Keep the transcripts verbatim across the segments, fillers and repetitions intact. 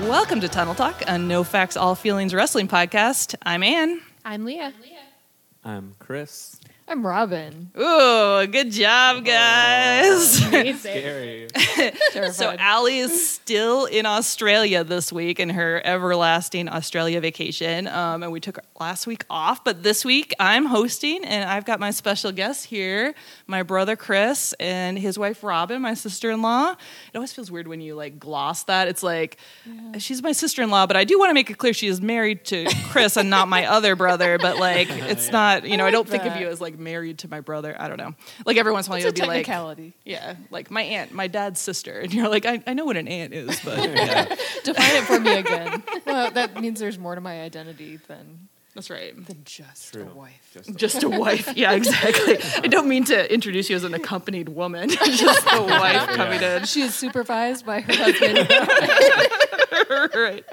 Welcome to Tunnel Talk, a no facts, all feelings wrestling podcast. I'm Ann. I'm Leah. I'm Chris. I'm Robin. Ooh, good job, guys. Amazing. Scary. So Allie is still in Australia this week in her everlasting Australia vacation, um, and we took last week off. But this week I'm hosting, and I've got my special guest here, my brother Chris and his wife Robin, my sister-in-law. It always feels weird when you like gloss that. It's like yeah. she's my sister-in-law, but I do want to make it clear she is married to Chris and not my other brother. But like, it's yeah. not, you know, I, like I don't that. think of you as like married to my brother. I don't know. Like every once in a while you'll be like, yeah, like my aunt, my dad's sister, and you're like, I, I know what an aunt is, but yeah. Define it for me again. Well, that means there's more to my identity than that's right than just True. a wife. Just a, just a wife. Yeah, exactly. I don't mean to introduce you as an accompanied woman. Just a wife yeah. coming in. She is supervised by her husband. Right.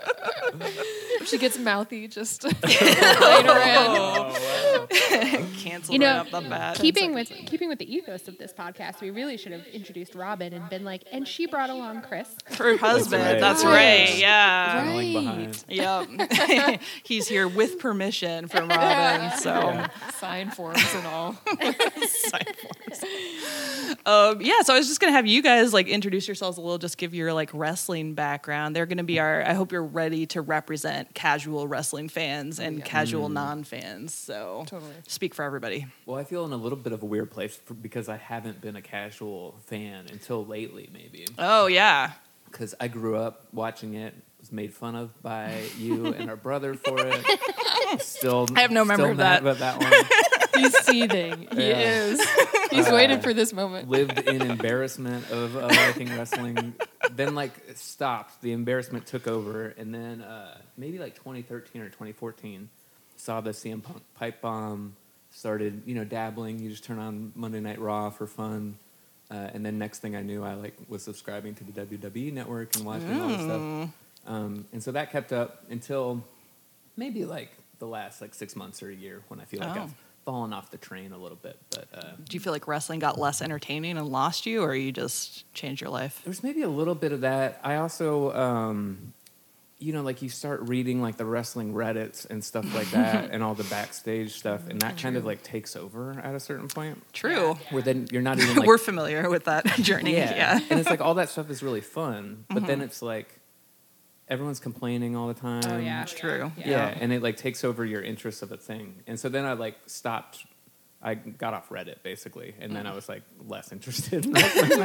She gets mouthy just playing around. Oh, wow. Cancel you know, right off the bat. Keeping with keeping with the ethos of this podcast, we really should have introduced Robin and been like, and she brought along Chris, her husband. That's That's right. right. Yeah. Right. Yep. He's here with permission from Robin. So Yeah. Sign forms and all. Sign forms. Um, yeah. So I was just gonna have you guys like introduce yourselves a little. Just give your like wrestling background. They're gonna be our. I hope you're ready to represent casual wrestling fans and yeah. casual Mm. non-fans. So Totally. speak for everybody. Well, I feel in a little bit of a weird place for, because I haven't been a casual fan until lately, maybe. Oh yeah. Because I grew up watching it, was made fun of by you and our brother for it. Still, I have no memory still of mad that. about that one. He's seething. He Yeah. is. He's Uh, waited for this moment. Lived in embarrassment of uh, liking wrestling. Then, like, stopped. The embarrassment took over. And then uh, maybe, like, twenty thirteen or twenty fourteen, saw the C M Punk pipe bomb, started, you know, dabbling. You just turn on Monday Night Raw for fun. Uh, and then next thing I knew, I, like, was subscribing to the W W E Network and watching all this stuff. Um, and so that kept up until maybe, like, the last, like, six months or a year when I feel like Oh. I've fallen off the train a little bit. But uh, Do you feel like wrestling got less entertaining and lost you, or you just changed your life? there's maybe a little bit of that. I also, um, you know, like you start reading like the wrestling Reddits and stuff like that, and all the backstage stuff, and that kind of like takes over at a certain point. True. Where then you're not even like We're familiar with that journey. yeah. Yeah. and it's like all that stuff is really fun, but then it's like everyone's complaining all the time. Oh, yeah. It's true. Yeah. yeah, and it like takes over your interest of a thing, and so then I like stopped. I got off Reddit basically, and then I was like less interested. In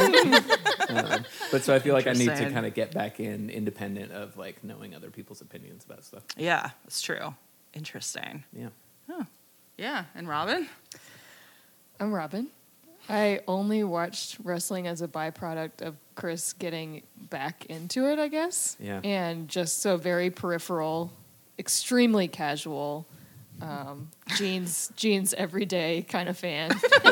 um, but so I feel like I need to Interesting. kind of get back in, independent of like knowing other people's opinions about stuff. Yeah, it's true. Interesting. Yeah. Yeah. And Robin? I'm Robin. I only watched wrestling as a byproduct of Chris getting back into it, I guess. Yeah. And just so very peripheral, extremely casual, um, jeans, jeans everyday kind of fan.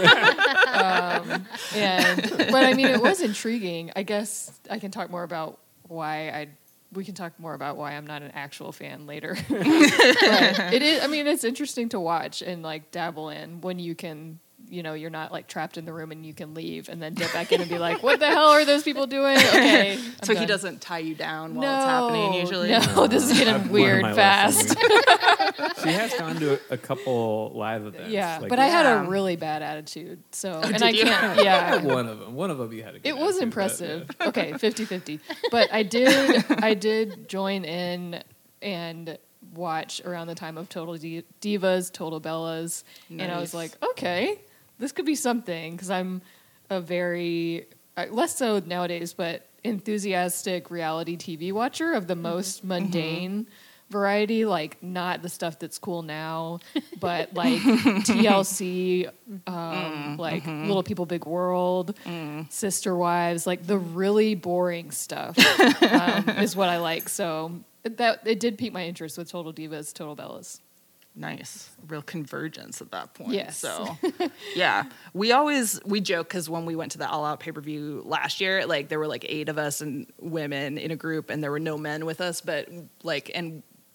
um, and but I mean, it was intriguing. I guess I can talk more about why I. We can talk more about why I'm not an actual fan later. But it is. I mean, it's interesting to watch and like dabble in when you can. You know, you're not like trapped in the room and you can leave and then dip back in and be like, what the hell are those people doing? Okay. I'm so he done. doesn't tie you down while no, it's happening usually? No, this is getting I've weird learned my lesson. fast. She has gone to a, a couple live events. Yeah, like, but I had Yeah. a really bad attitude. So, and did I you? can't, yeah. one of them. One of them you had to. Get It was into, impressive. But, Okay, fifty-fifty. But I did I did join in and watch around the time of Total Di- Divas, Total Bellas, and I was Nice. like, okay, this could be something because I'm a very uh, less so nowadays, but enthusiastic reality T V watcher of the most mundane variety, like not the stuff that's cool now, but like T L C, um, like Little People Big World, Sister Wives, like the really boring stuff um, is what I like. So that it did pique my interest with Total Divas, Total Bellas. Nice. Real convergence at that point. Yes. So, yeah. We always, we joke because when we went to the All Out pay-per-view last year, like there were like eight of us and women in a group and there were no men with us, but like, and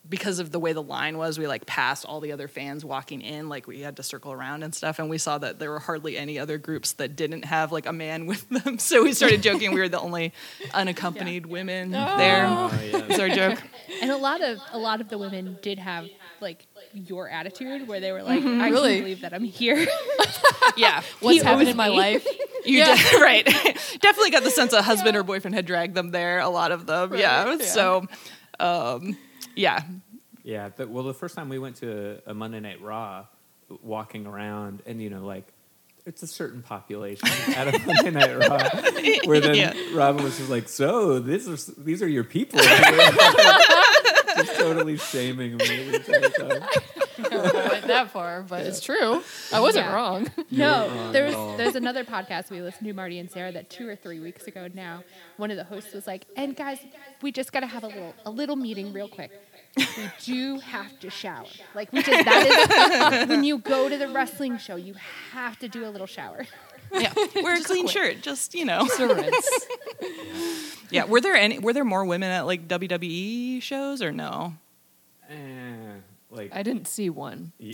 because of the way the line was, we like passed all the other fans walking in, like we had to circle around and stuff, and we saw that there were hardly any other groups that didn't have like a man with them. So we started joking we were the only unaccompanied yeah. women oh. there. Oh, yeah. That's our joke. And a lot of a lot of the women did have like your attitude, where they were like, mm-hmm. "I really? can't believe that I'm here." Yeah, what's happened in my life? You yeah. de- right, definitely got the sense a husband yeah. or boyfriend had dragged them there. A lot of them, right. yeah. yeah. So, um, yeah, yeah. The, well, the first time we went to a, a Monday Night Raw, walking around, and you know, like it's a certain population at a Monday Night Raw, where then yeah. Robin was just like, "So this is these are your people." Just totally shaming me the entire time. I don't went that far, but yeah. it's true. I wasn't yeah. wrong. No, wrong there's there's another podcast we listened to, Marty and Sarah, that two or three weeks ago now, one of the hosts was like, "And guys, we just got to have a little a little meeting real quick. We do have to shower. Like we just that is when you go to the wrestling show, you have to do a little shower." Yeah, wear a clean shirt. Just you know, just a rinse. Yeah, were there any? Were there more women at like W W E shows or no? Eh, like I didn't see one. Yeah.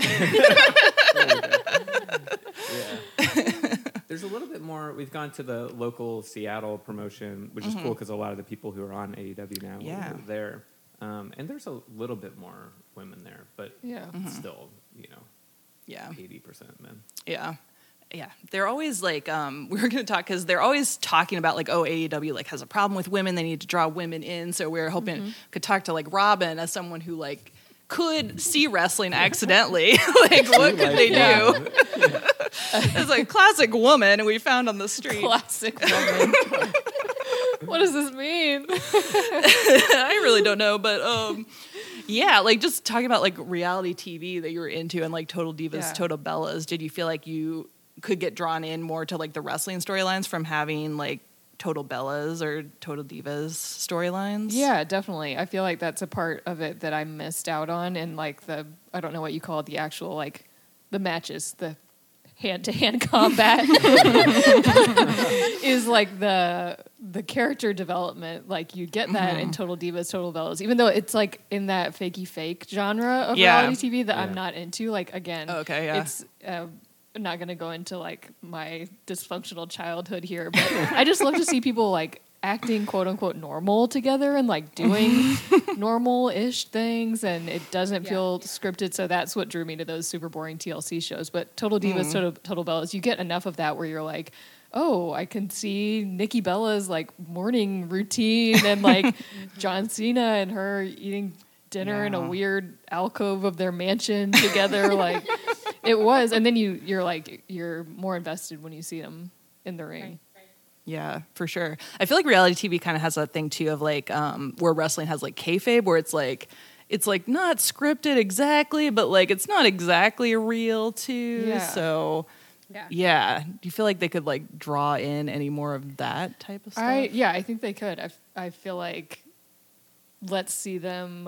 yeah. There's a little bit more. We've gone to the local Seattle promotion, which mm-hmm. is cool because a lot of the people who are on A E W now yeah. are there, um, and there's a little bit more women there, but yeah. mm-hmm. still, you know, yeah, eighty percent men. Yeah. Yeah, they're always like, um, we were going to talk because they're always talking about like, oh, A E W like has a problem with women. They need to draw women in. So we were hoping mm-hmm. could talk to like Robin as someone who like could see wrestling accidentally. Like, what could like, they yeah. do? Yeah. It's like classic woman we found on the street. Classic woman. What does this mean? I really don't know, but um, yeah, like just talking about like reality T V that you were into and like Total Divas, yeah. Total Bellas. Did you feel like you could get drawn in more to like the wrestling storylines from having like Total Bellas or Total Divas storylines? Yeah, definitely. I feel like that's a part of it that I missed out on, and like the I don't know what you call it, the actual like the matches, the hand-to-hand combat is like the the character development. Like you get that mm-hmm. in Total Divas, Total Bellas, even though it's like in that fakey fake genre of yeah. reality T V that yeah. I'm not into. Like again, oh, okay, yeah. it's uh, I'm not going to go into like my dysfunctional childhood here, but I just love to see people like acting quote unquote normal together and like doing normal-ish things, and it doesn't yeah. feel scripted. So that's what drew me to those super boring T L C shows. But Total Divas, mm. Total, Total Bellas, you get enough of that where you're like, oh, I can see Nikki Bella's like morning routine and like John Cena and her eating dinner yeah. in a weird alcove of their mansion together. Like it was, and then you you're like you're more invested when you see them in the ring. Right. Yeah, for sure. I feel like reality T V kind of has that thing too of like um, where wrestling has like kayfabe, where it's like it's like not scripted exactly, but like it's not exactly real too. Yeah. So yeah. yeah, do you feel like they could like draw in any more of that type of stuff? I yeah, I think they could. I I feel like let's see them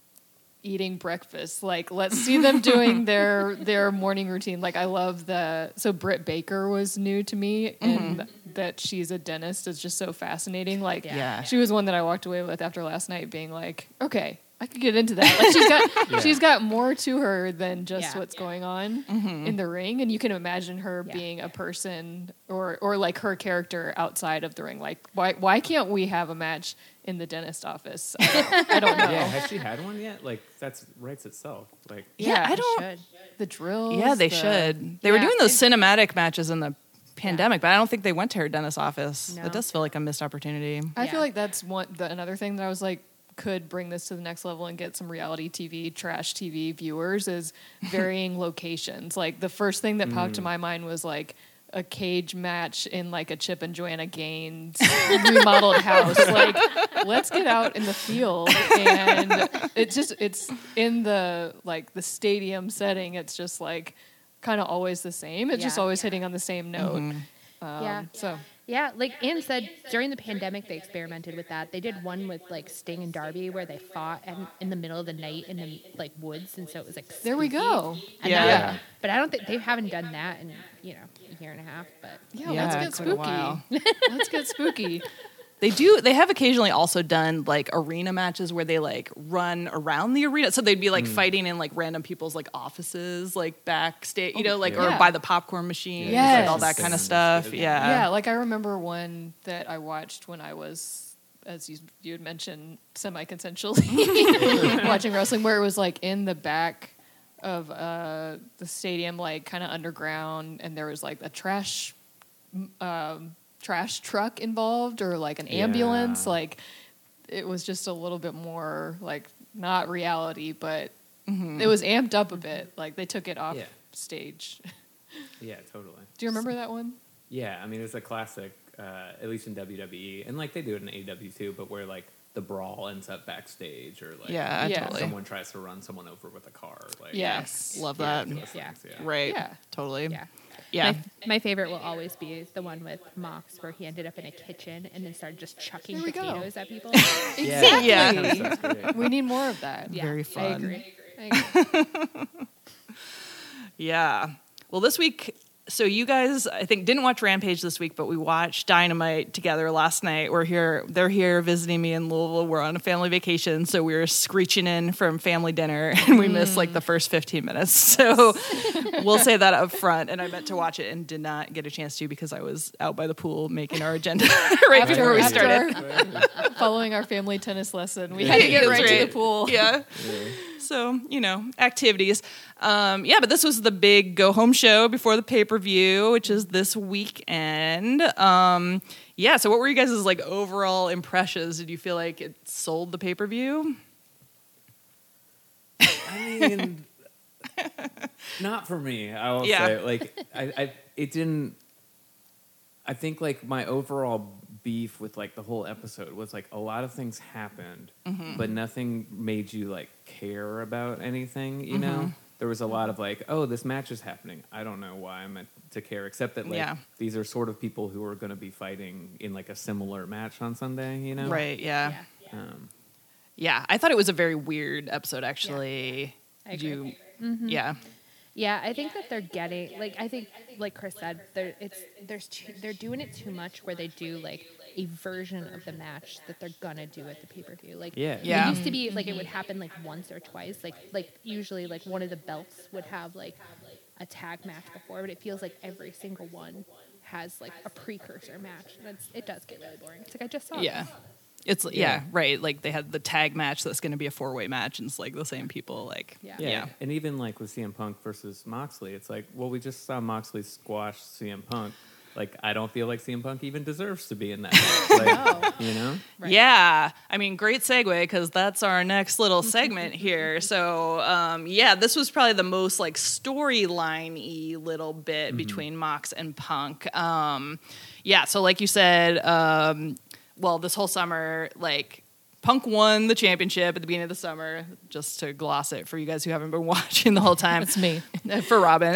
eating breakfast. Like let's see them doing their their morning routine. Like I love the so Britt Baker was new to me, and mm-hmm. that she's a dentist is just so fascinating. Like yeah. she was one that I walked away with after last night being like, okay, I could get into that. Like she's got yeah. she's got more to her than just yeah. what's going on mm-hmm. in the ring, and you can imagine her yeah. being a person or or like her character outside of the ring. Like why why can't we have a match in the dentist office? I don't, I don't know. Yeah, has she had one yet? Like that's writes itself. Like yeah, yeah I don't. Should. The drills. Yeah, they the, should. They yeah, were doing those and, cinematic matches in the pandemic, yeah. but I don't think they went to her dentist office. No. It does feel like a missed opportunity. I Yeah. feel like that's one the, another thing that I was like could bring this to the next level and get some reality T V, trash T V viewers is varying locations. Like the first thing that popped Mm. to my mind was like a cage match in like a Chip and Joanna Gaines remodeled house. Like let's get out in the field, and it's just it's in the like the stadium setting. It's just like kind of always the same. It's Yeah. just always hitting on the same note. Mm-hmm. Um, Yeah. So Yeah, like Anne said, during the pandemic, they experimented with that. They did one with like Sting and Darby where they fought in, in the middle of the night in the like woods, and so it was like there we spooky. go. And Yeah. that- Yeah. but I don't think they haven't done that in you know a year and a half. But Yeah, Yeah, let's it's get been a while. spooky. Let's get spooky. They do. They have occasionally also done like arena matches where they like run around the arena. So they'd be like mm. fighting in like random people's like offices, like backstage, you know, like yeah. or by the popcorn machine, yes. like all that kind of stuff. Yeah, yeah. Like I remember one that I watched when I was, as you you had mentioned, semi-consensually watching wrestling, where it was like in the back of uh, the stadium, like kind of underground, and there was like a trash. Um, trash truck involved or like an ambulance. Yeah. Like it was just a little bit more like not reality, but mm-hmm. it was amped up a bit. Like they took it off yeah. stage. Yeah, totally. Do you remember that one? Yeah, I mean it was a classic, uh, at least in W W E, and like they do it in A E W too, but where like the brawl ends up backstage, or like yeah, yeah. totally. someone tries to run someone over with a car. Like yes, love that. Yeah. yeah. yeah, right. Yeah, totally. Yeah. Yeah. My, my favorite will always be the one with Mox where he ended up in a kitchen and then started just chucking potatoes go. at people. Exactly. Yeah. We need more of that. Yeah, very fun. I agree. I agree. Yeah. Well, this week, so you guys, I think, didn't watch Rampage this week, but we watched Dynamite together last night. We're here, they're here visiting me in Louisville. We're on a family vacation, so we were screeching in from family dinner, and we mm. missed like the first fifteen minutes. So we'll say that up front. And I meant to watch it and did not get a chance to because I was out by the pool making our agenda right after, before we after started. Our, following our family tennis lesson, we had to get right, right to the pool. Yeah. yeah. So, you know, activities. Um, yeah, but this was the big go-home show before the pay-per-view, which is this weekend. Um, yeah, so what were you guys' like overall impressions? Did you feel like it sold the pay-per-view? I mean, not for me, I will yeah. say. Like, I, I, it didn't... I think, like, my overall beef with like the whole episode was like a lot of things happened, mm-hmm. but nothing made you like care about anything, you mm-hmm. know? There was a lot of like, oh, this match is happening. I don't know why I'm meant to care, except that like yeah. these are sort of people who are going to be fighting in like a similar match on Sunday, you know? Right, yeah. Yeah, yeah. Um, yeah I thought it was a very weird episode, actually. Yeah. I agree. You, mm-hmm. Yeah. Yeah, I think that they're getting like I think like Chris said, they're it's there's too, they're doing it too much where they do like a version of the match that they're gonna do at the pay per view. Like yeah, yeah. It used to be like it would happen like once or twice. Like like usually like one of the belts would have like a tag match before, but it feels like every single one has like a precursor match. And it's, it does get really boring. It's like I just saw. Yeah. This. It's yeah. yeah, right. Like they had the tag match that's going to be a four way match, and it's like the same people. Like yeah. yeah, yeah. And even like with C M Punk versus Moxley, it's like, well, we just saw Moxley squash C M Punk. Like I don't feel like C M Punk even deserves to be in that match. Like, no. You know? Right. Yeah, I mean, great segue because that's our next little segment here. So um, yeah, this was probably the most like storyline-y little bit mm-hmm. between Mox and Punk. Um, yeah, so like you said. Um, Well, this whole summer, like, Punk won the championship at the beginning of the summer, just to gloss it for you guys who haven't been watching the whole time. It's me. For Robin.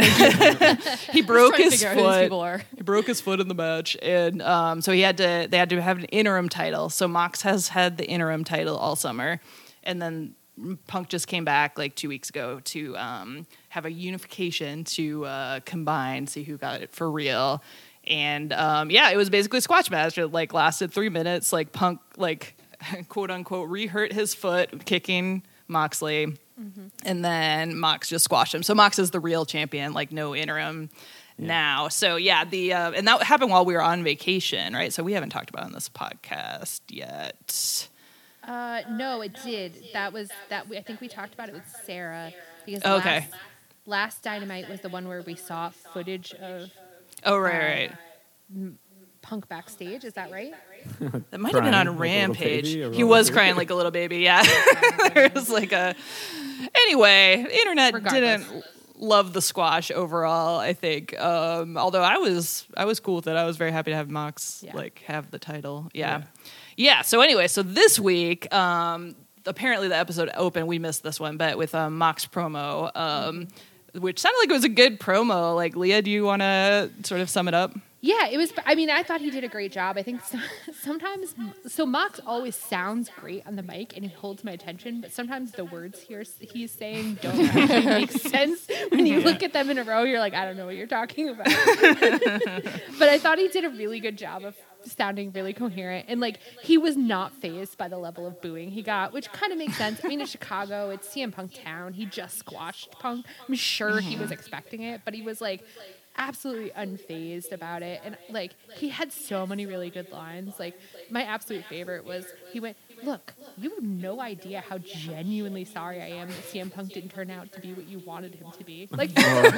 He broke his foot. He broke his foot in the match. And um, so he had to, they had to have an interim title. So Mox has had the interim title all summer. And then Punk just came back like two weeks ago to um, have a unification to uh, combine, see who got it for real. And, um, yeah, it was basically a squash match. It, like, lasted three minutes. Like, Punk, like, quote-unquote, re-hurt his foot kicking Moxley. Mm-hmm. And then Mox just squashed him. So Mox is the real champion, like, no interim yeah. now. So, yeah, the uh, and that happened while we were on vacation, right? So we haven't talked about it on this podcast yet. Uh, no, it did. That was, that. I think we talked about it with Sarah. Because okay. last, last Dynamite was the one where we saw footage of... Oh, right, right. Punk backstage, is that right? That might have been on like Rampage. He was crying like a little baby, yeah. There was like a... Anyway, the internet Regardless. didn't love the squash overall, I think. Um, although I was I was cool with it. I was very happy to have Mox yeah. like have the title. Yeah. yeah. Yeah, so anyway, so this week... Um, apparently the episode opened, we missed this one, but with a um, Mox promo... Um, which sounded like it was a good promo. Like, Leah, do you want to sort of sum it up? Yeah, it was, I mean, I thought he did a great job. I think so, sometimes, so Mox always sounds great on the mic and he holds my attention, but sometimes the words he's, he's saying don't actually make sense. When you yeah. look at them in a row, you're like, I don't know what you're talking about. But I thought he did a really good job of sounding really coherent. And, like, he was not fazed by the level of booing he got, which kind of makes sense. I mean, in Chicago, it's C M Punk town. He just squashed Punk. I'm sure he was expecting it, but he was, like, absolutely unfazed about it. And, like, he had so many really good lines. Like, my absolute favorite was he went, look, you have no idea how genuinely sorry I am that C M Punk didn't turn out to be what you wanted him to be. Like,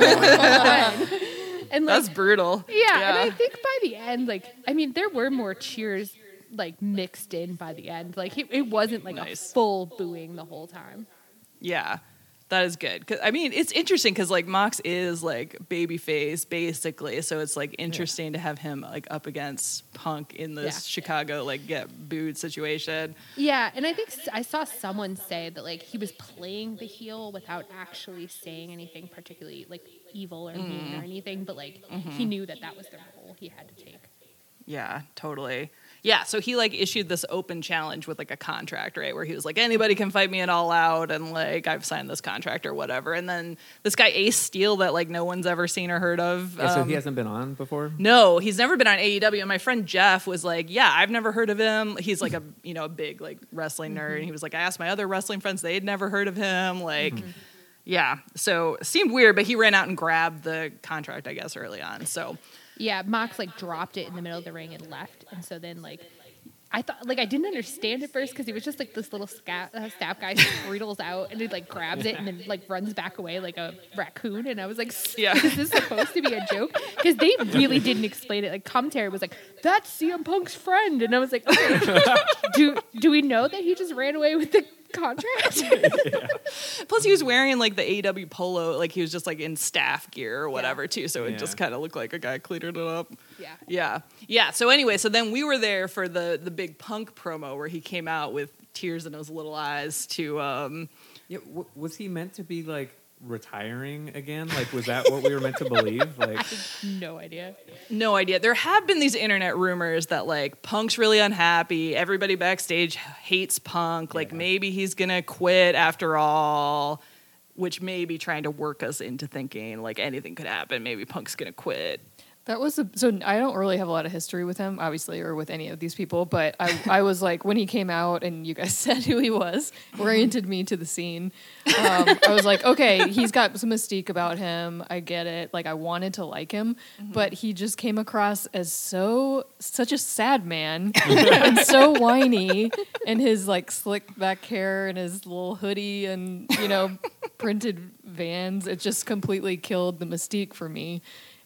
and like, That's brutal. Yeah, yeah, and I think by the end, like, I mean, there were more cheers, like, mixed in by the end. Like, it, it wasn't, like, nice. a full booing the whole time. Yeah, that is good. Cause, I mean, it's interesting because, like, Mox is, like, babyface, basically. So it's, like, interesting yeah. to have him, like, up against Punk in this yeah. Chicago, like, get booed situation. Yeah, and I think I saw someone say that, like, he was playing the heel without actually saying anything particularly, like, evil or mean mm. or anything. But, like, mm-hmm. he knew that that was the role he had to take. Yeah, totally. Yeah, so he, like, issued this open challenge with, like, a contract, right, where he was like, anybody can fight me at All Out, and, like, I've signed this contract or whatever. And then this guy, Ace Steel, that, like, no one's ever seen or heard of. Yeah, so um, he hasn't been on before? No, he's never been on A E W. And my friend Jeff was like, yeah, I've never heard of him. He's, like, a, you know, a big, like, wrestling nerd. Mm-hmm. And he was like, I asked my other wrestling friends, they had never heard of him. Like, mm-hmm. yeah, so it seemed weird, but he ran out and grabbed the contract, I guess, early on, so... Yeah, Mox, like, dropped it in the middle of the ring and left. And so then, like, I thought, like, I didn't understand at first because he was just, like, this little sca- uh, staff guy who out and he, like, grabs it and then, like, runs back away like a raccoon. And I was like, yeah. is this supposed to be a joke? Because they really didn't explain it. Like, commentary was like, that's C M Punk's friend. And I was like, okay, do, do we know that he just ran away with the contract? Yeah. Plus he was wearing like the A E W polo, like he was just like in staff gear or whatever yeah. too, so it yeah. just kind of looked like a guy cleaned it up. Yeah. Yeah. Yeah. So anyway, so then we were there for the the big Punk promo where he came out with tears in his little eyes to um yeah, w- was he meant to be like retiring again? Like, was that what we were meant to believe? Like, I have no idea. No idea. There have been these internet rumors that like Punk's really unhappy. Everybody backstage hates Punk. Like yeah. maybe he's gonna quit after all, which may be trying to work us into thinking like anything could happen. Maybe Punk's gonna quit. That was a, so I don't really have a lot of history with him, obviously, or with any of these people. But I, I was like, when he came out and you guys said who he was, oriented me to the scene. Um, I was like, okay, he's got some mystique about him. I get it. Like, I wanted to like him, mm-hmm. but he just came across as so such a sad man and so whiny, and his like slick back hair and his little hoodie and you know printed Vans. It just completely killed the mystique for me.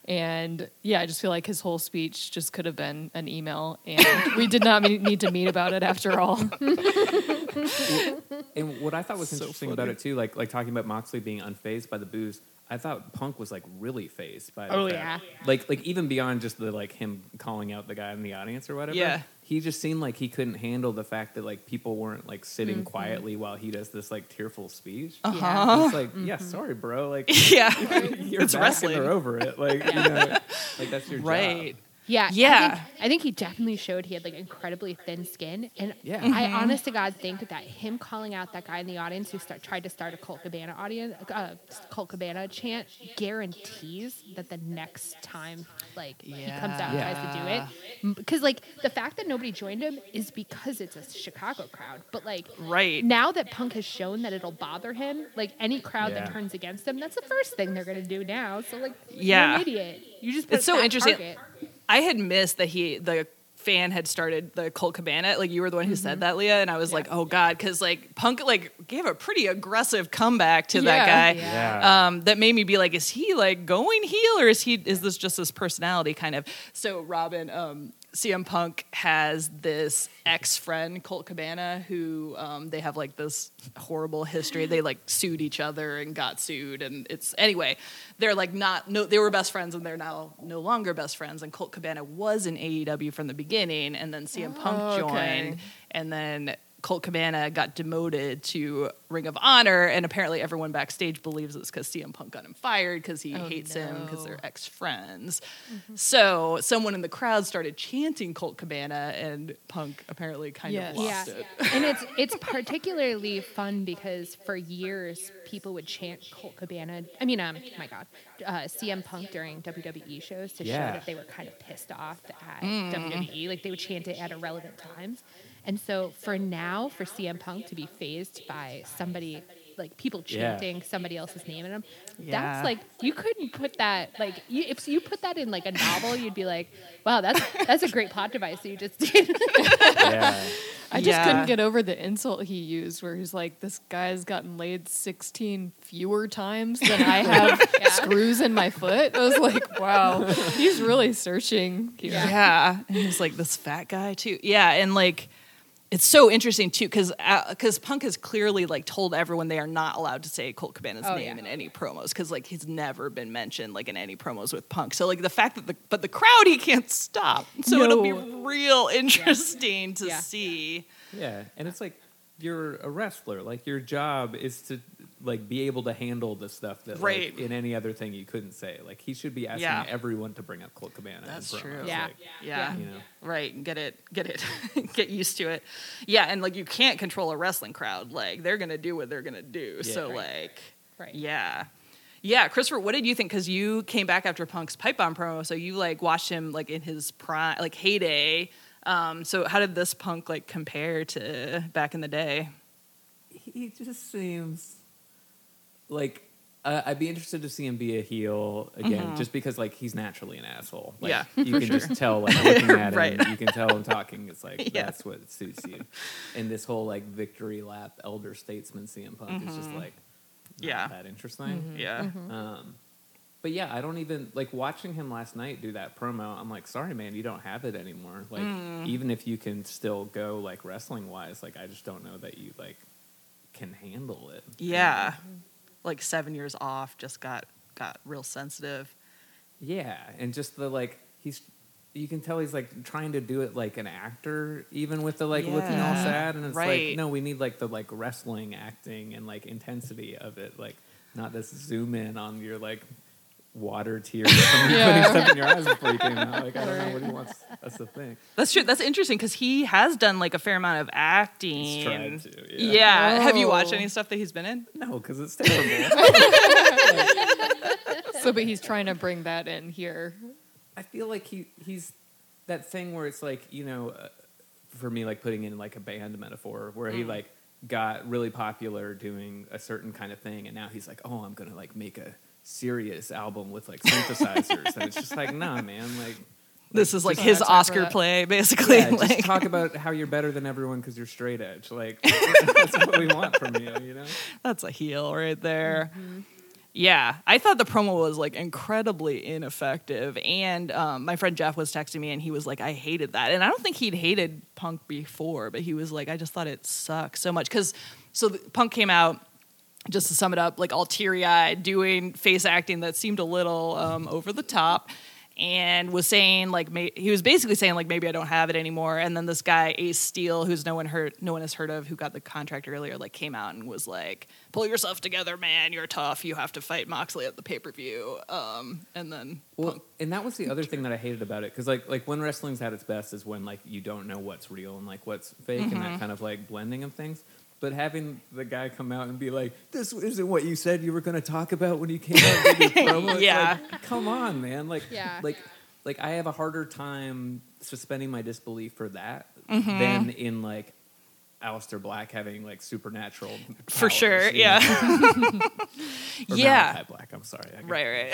And yeah, I just feel like his whole speech just could have been an email, and we did not need to meet about it after all. And what I thought was so interesting funny. about it too, like like talking about Moxley being unfazed by the booze, I thought Punk was like really fazed by it. Oh yeah, like like even beyond just the like him calling out the guy in the audience or whatever. Yeah. He just seemed like he couldn't handle the fact that like people weren't like sitting mm-hmm. quietly while he does this like tearful speech. Uh-huh. Yeah. It's like, mm-hmm. yeah, sorry, bro. Like, yeah, you're it's back wrestling. and they're over it. Like, you know, like that's your right. job. Yeah, yeah. I think, I think he definitely showed he had like incredibly thin skin, and yeah. mm-hmm. I honest to God think that him calling out that guy in the audience who start, tried to start a Colt Cabana audience, uh, Colt Cabana chant guarantees that the next time like yeah. he comes out and yeah. tries to do it, because like the fact that nobody joined him is because it's a Chicago crowd, but like right now that Punk has shown that it'll bother him, like any crowd yeah. that turns against him, that's the first thing they're gonna do now. So like, yeah, you're an idiot. You just put it's so interesting. Target. I had missed that he, the fan had started the Colt Cabana. Like, you were the one who mm-hmm. said that, Leah. And I was yeah. like, oh, God. Because, like, Punk, like, gave a pretty aggressive comeback to yeah. that guy. Yeah. Um, that made me be like, is he, like, going heel? Or is he, is this just his personality, kind of? So, Robin, um, C M Punk has this ex-friend, Colt Cabana, who um, they have, like, this horrible history. They, like, sued each other and got sued. And it's, anyway, they're, like, not, no, they were best friends and they're now no longer best friends. And Colt Cabana was in A E W from the beginning. And then C M Punk oh, joined. okay. And then Colt Cabana got demoted to Ring of Honor, and apparently everyone backstage believes it's because C M Punk got him fired because he Oh, hates him because no. they're ex-friends. So someone in the crowd started chanting Colt Cabana, and Punk apparently kind Yes. of lost Yeah, it. and it's it's particularly fun because for years people would chant Colt Cabana. I mean, um, my God, uh, C M Punk during W W E shows to Yeah. show that they were kind of pissed off at W W E. Like they would chant it at irrelevant times. And so for now, for C M Punk to be phased by somebody, like people Yeah. chanting somebody else's name in him, Yeah. that's like, you couldn't put that, like, you, if you put that in like a novel, you'd be like, wow, that's that's a great plot device that you just did. Yeah. I just Yeah. couldn't get over the insult he used where he's like, this guy's gotten laid sixteen fewer times than I have Yeah. screws in my foot. I was like, wow, he's really searching here. Yeah. Yeah, and he's like this fat guy too. Yeah, and like it's so interesting too because because Punk has clearly like told everyone they are not allowed to say Colt Cabana's Oh, name yeah. in any promos because like he's never been mentioned like in any promos with Punk. So like the fact that the but the crowd he can't stop. So it'll be No. real interesting to Yeah. see. Yeah, and it's like you're a wrestler. Like your job is to like be able to handle the stuff that Right. like, in any other thing you couldn't say. Like he should be asking Yeah. everyone to bring up Colt Cabana. in That's promos. true. Yeah. Like, Yeah. you know. Right, get it, get it, get used to it. Yeah, and like you can't control a wrestling crowd. Like they're gonna do what they're gonna do. Yeah. So Right. like, Right. yeah, yeah. Christopher, what did you think? Because you came back after Punk's pipe bomb promo, so you like watched him like in his prime, like heyday. Um, so how did this Punk like compare to back in the day? He just seems like uh, I'd be interested to see him be a heel again, just because like he's naturally an asshole. Like, Mm-hmm. Yeah, you can just tell like looking at him, Right. you can tell him talking. It's like Yeah. that's what suits you. And this whole like victory lap, elder statesman C M Punk is just like not Mm-hmm. Yeah. that interesting. Yeah, Um, but yeah, I don't even like watching him last night do that promo. I'm like, sorry, man, you don't have it anymore. Like, Mm. even if you can still go like wrestling wise, like I just don't know that you like can handle it. yeah. Like seven years off, just got got real sensitive. Yeah, and just the like he's. You can tell he's like trying to do it like an actor, even with the like looking all Yeah. sad, and it's Right. like no, we need like the like wrestling acting and like intensity of it, like not this zoom in on your like water tears from you Yeah. putting stuff in your eyes before you came out. Like I don't know what he wants us to think. That's true. That's interesting because he has done like a fair amount of acting. He's tried to, Yeah. yeah. Have you watched Oh. any stuff that he's been in? No, because it's terrible. So, but he's trying to bring that in here. I feel like he he's that thing where it's like, you know, uh, for me, like putting in like a band metaphor where he like got really popular doing a certain kind of thing, and now he's like, oh, I'm gonna like make a serious album with like synthesizers, and it's just like, nah, man, like. This is like just- his That's right for Oscar that. play, basically. Yeah, just like, talk about how you're better than everyone because you're straight edge. Like that's what we want from you, you know. that's a heel right there. Yeah, I thought the promo was like incredibly ineffective, and um, my friend Jeff was texting me, and he was like, "I hated that," and I don't think he'd hated Punk before, but he was like, "I just thought it sucked so much." Because so the, Punk came out, just to sum it up, like all teary eyed, doing face acting that seemed a little um, over the top. And was saying like may- he was basically saying like maybe I don't have it anymore. And then this guy Ace Steel, who's no one heard, no one has heard of, who got the contract earlier, like came out and was like, "Pull yourself together, man. You're tough. You have to fight Moxley at the pay per view." Um, and then Well, and that was the other thing that I hated about it, because like like when wrestling's at its best is when like you don't know what's real and like what's fake, and that kind of like blending of things. But having the guy come out and be like, "This isn't what you said you were going to talk about when you came out with your promo," it's Yeah. like, come on, man. Like, Yeah. like, like I have a harder time suspending my disbelief for that than in like Aleister Black having like supernatural for powers, sure, you yeah, know? Or yeah, Malachi Black. I'm sorry. I right, right.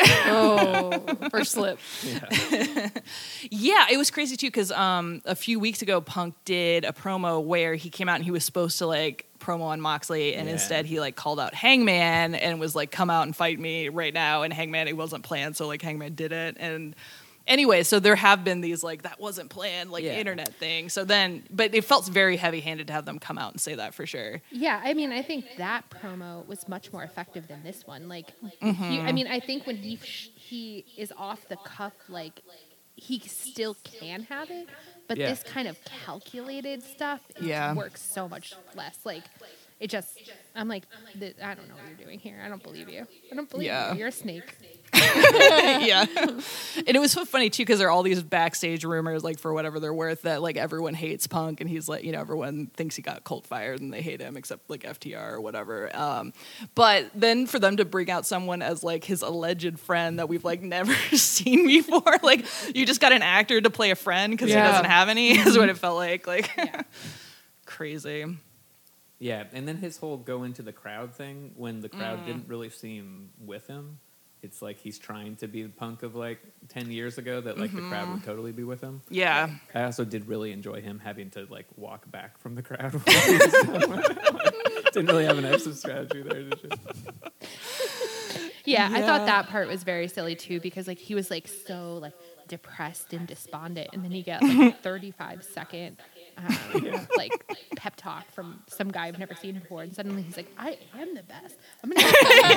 Oh, first slip. Yeah. Yeah, it was crazy too because um, a few weeks ago, Punk did a promo where he came out and he was supposed to like promo on Moxley, and Yeah. instead he like called out Hangman and was like, "Come out and fight me right now." And Hangman, it wasn't planned, so like Hangman did it. And anyway, so there have been these like that wasn't planned like Yeah. internet things. So then, but it felt very heavy handed to have them come out and say that for sure. Yeah, I mean, I think that promo was much more effective than this one. Like, he, I mean, I think when he sh- he is off the cuff, like he still can have it, But Yeah. this kind of calculated stuff it Yeah. works so much less. Like, it just, I'm like, th- I don't know what you're doing here. I don't believe you. I don't believe Yeah. you. You're a snake. Yeah. And it was so funny too, because there are all these backstage rumors, like for whatever they're worth, that like everyone hates Punk, and he's like, you know, everyone thinks he got cult fired and they hate him, except like F T R or whatever. Um, but then for them to bring out someone as like his alleged friend that we've like never seen before, like you just got an actor to play a friend because Yeah. he doesn't have any, is what it felt like. Like Yeah. crazy. Yeah, and then his whole go into the crowd thing, when the Mm. crowd didn't really seem with him, it's like he's trying to be the Punk of like ten years ago that like the crowd Mm-hmm. would totally be with him. Yeah. I also did really enjoy him having to like walk back from the crowd. Didn't really have an exit strategy there, did you? Yeah, I Yeah. thought that part was very silly too, because like he was like so like depressed and despondent, and then you get like a thirty-five second um, like pep talk from some guy I've never seen before, and suddenly he's like, I am the best. I'm gonna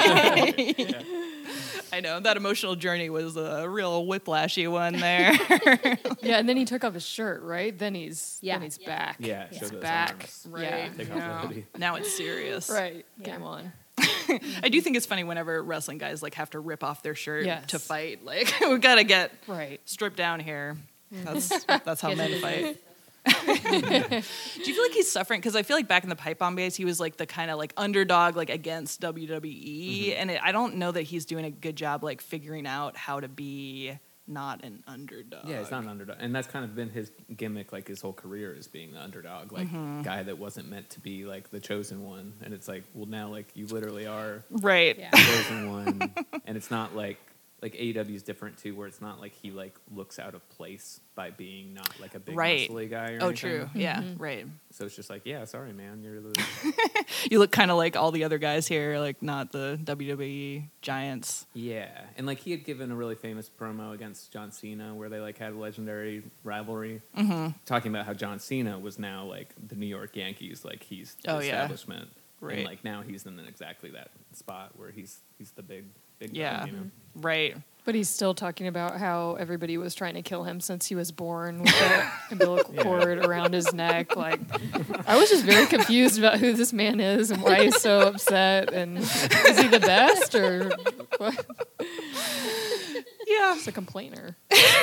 I know that emotional journey was a real whiplashy one there. Yeah, and then he took off his shirt, right? Then he's Yeah. then he's back. Yeah, he's show those back. arms. Yeah, Take off Yeah. the hoodie. Now it's serious. right. Yeah. Game on. I do think it's funny whenever wrestling guys like have to rip off their shirt Yes. to fight. Like we gotta get Right. stripped down here. That's that's how Get men into fight. Do you feel like he's suffering? Because I feel like back in the pipe bomb days, he was like the kind of like underdog, like against W W E, Mm-hmm. and it, I don't know that he's doing a good job like figuring out how to be not an underdog. Yeah, he's not an underdog, and that's kind of been his gimmick, like his whole career, is being the underdog, like Mm-hmm. guy that wasn't meant to be like the chosen one. And it's like, well, now like you literally are Right. Yeah. the chosen one, and it's not like like A E W is different too, where it's not like he like looks out of place by being not like a big Right. muscly guy. Or Oh, anything. true. Yeah. Right. So it's just like, yeah, sorry, man, you're the You look kind of like all the other guys here, like not the W W E giants. yeah. And like he had given a really famous promo against John Cena, where they like had a legendary rivalry, Mm-hmm. talking about how John Cena was now like the New York Yankees, like he's the Oh, yeah. establishment, Right. and like now he's in exactly that spot where he's he's the big big Yeah. guy, you know. Right. But he's still talking about how everybody was trying to kill him since he was born with the umbilical Yeah. cord around his neck. Like, I was just very confused about who this man is and why he's so upset. And is he the best or what? Yeah. Just a complainer?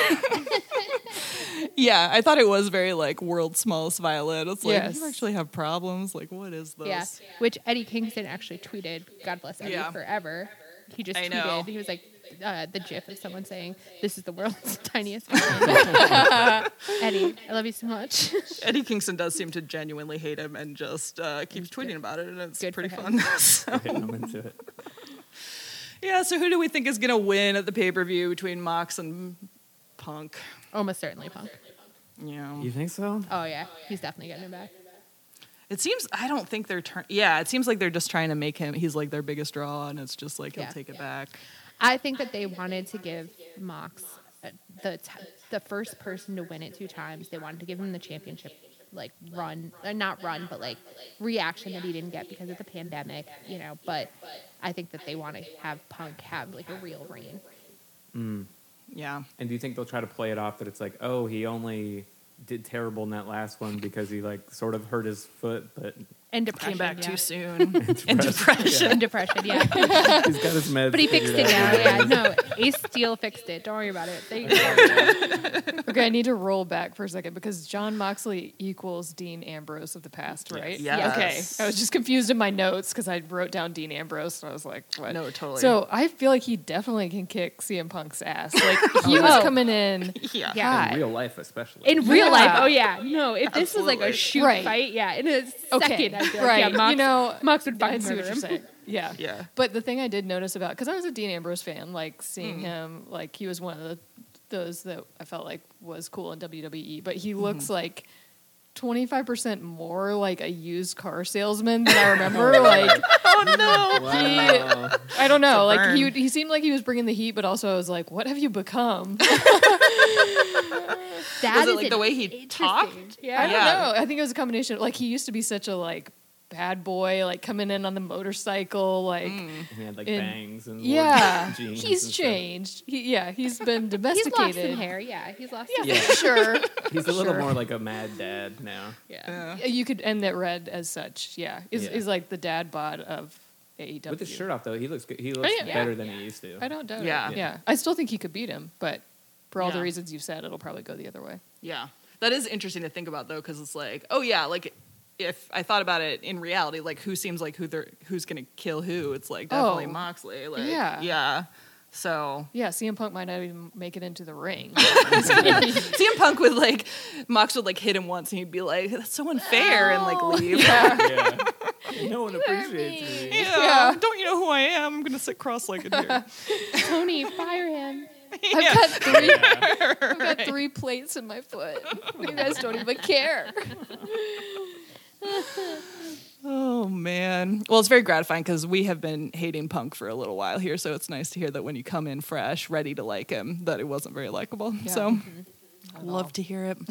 Yeah. I thought it was very like world's smallest violin. It's like, Yes. you actually have problems. Like, what is this? Yeah, which Eddie Kingston actually tweeted, God bless Eddie Yeah. forever. He just I tweeted, know. he was like, uh, the gif of someone saying, this is the world's tiniest violin. Eddie, I love you so much. Eddie Kingston does seem to genuinely hate him and just uh, keeps tweeting about it, and it's Good for pretty him. fun. So, Yeah, I'm into it. yeah, so who do we think is going to win at the pay-per-view between Mox and Punk? Almost certainly Punk. Yeah. You think so? Oh, yeah, he's definitely getting it back. It seems, I don't think they're, turn- yeah, it seems like they're just trying to make him, he's like their biggest draw, and it's just like, he'll Yeah. take it back. I think that they wanted to give Mox uh, the t- the first person to win it two times. They wanted to give him the championship, like run, uh, not run, but like reaction that he didn't get because of the pandemic, you know. But I think that they want to have Punk have like a real reign. Mm. Yeah. And do you think they'll try to play it off that it's like, oh, he only did terrible in that last one because he like sort of hurt his foot, but And depression, Came back yeah. too soon. And depression. And depression, yeah. he's got his meds. But he fixed it now. Yeah, no, Ace Steel fixed it. Don't worry about it. They, Okay, I need to roll back for a second because John Moxley equals Dean Ambrose of the past, right? Yes. Okay, I was just confused in my notes because I wrote down Dean Ambrose and I was like, what? No, totally. So I feel like he definitely can kick C M Punk's ass. Like he was Oh. coming in. yeah. yeah. in real life, especially. In real Yeah. life, oh yeah, no. If this was like Absolutely. a shoot Right. fight, yeah, in a Okay, second, I'd be like, right. yeah, Mox, you know, Mox would I fucking see what murder you're him. saying. Yeah. Yeah. But the thing I did notice about, because I was a Dean Ambrose fan, like seeing Mm. him, like he was one of the, those that I felt like was cool in W W E, but Mm-hmm. he looks like twenty-five percent more like a used car salesman than I remember. Like, Oh, no. Wow. I don't know. It's a Like he, burn. he seemed like he was bringing the heat, but also I was like, what have you become? That Was it is like an the way he interesting- talked? Yeah. I don't Yeah. know. I think it was a combination. Like he used to be such a like bad boy, like coming in on the motorcycle, like Mm. He had like in- bangs and yeah, jeans he's and stuff. changed. He, yeah, he's been He's domesticated. lost some hair. Yeah, he's lost some Yeah, Yeah. sure. He's a little Sure. more like a mad dad now. Yeah. Yeah, you could end that red as such. Yeah, is Yeah. is like the dad bod of A E W. With his shirt off though, he looks good. He looks yeah. better Yeah. than he used to. I don't doubt Yeah. it. Yeah, I still think he could beat him, but for all the Yeah. reasons you've said, it'll probably go the other way. Yeah. That is interesting to think about though, because it's like, oh yeah, like if I thought about it in reality, like who seems like who they're who's gonna kill who? It's like definitely Oh, Moxley. Like, yeah. yeah. So Yeah, C M Punk might not even make it into the ring. C M Punk would like Mox would like hit him once and he'd be like, that's so unfair and like leave. Yeah. No one appreciates me. Yeah. Yeah. Don't you know who I am? I'm gonna sit cross-legged here. Tony, fire him. I've got three. Yeah. I've got three plates in my foot. You guys don't even care. Oh man. Well, it's very gratifying because we have been hating Punk for a little while here, so it's nice to hear that when you come in fresh, ready to like him, that it wasn't very likable. Yeah. So Not at love all. to hear it.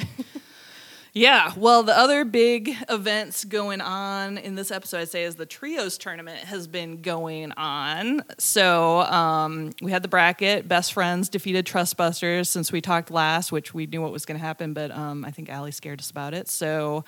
Yeah, well, the other big events going on in this episode, I'd say, is the Trios tournament has been going on. So um, we had the bracket. Best Friends defeated Trustbusters since we talked last, which we knew what was going to happen, but um, I think Allie scared us about it. So,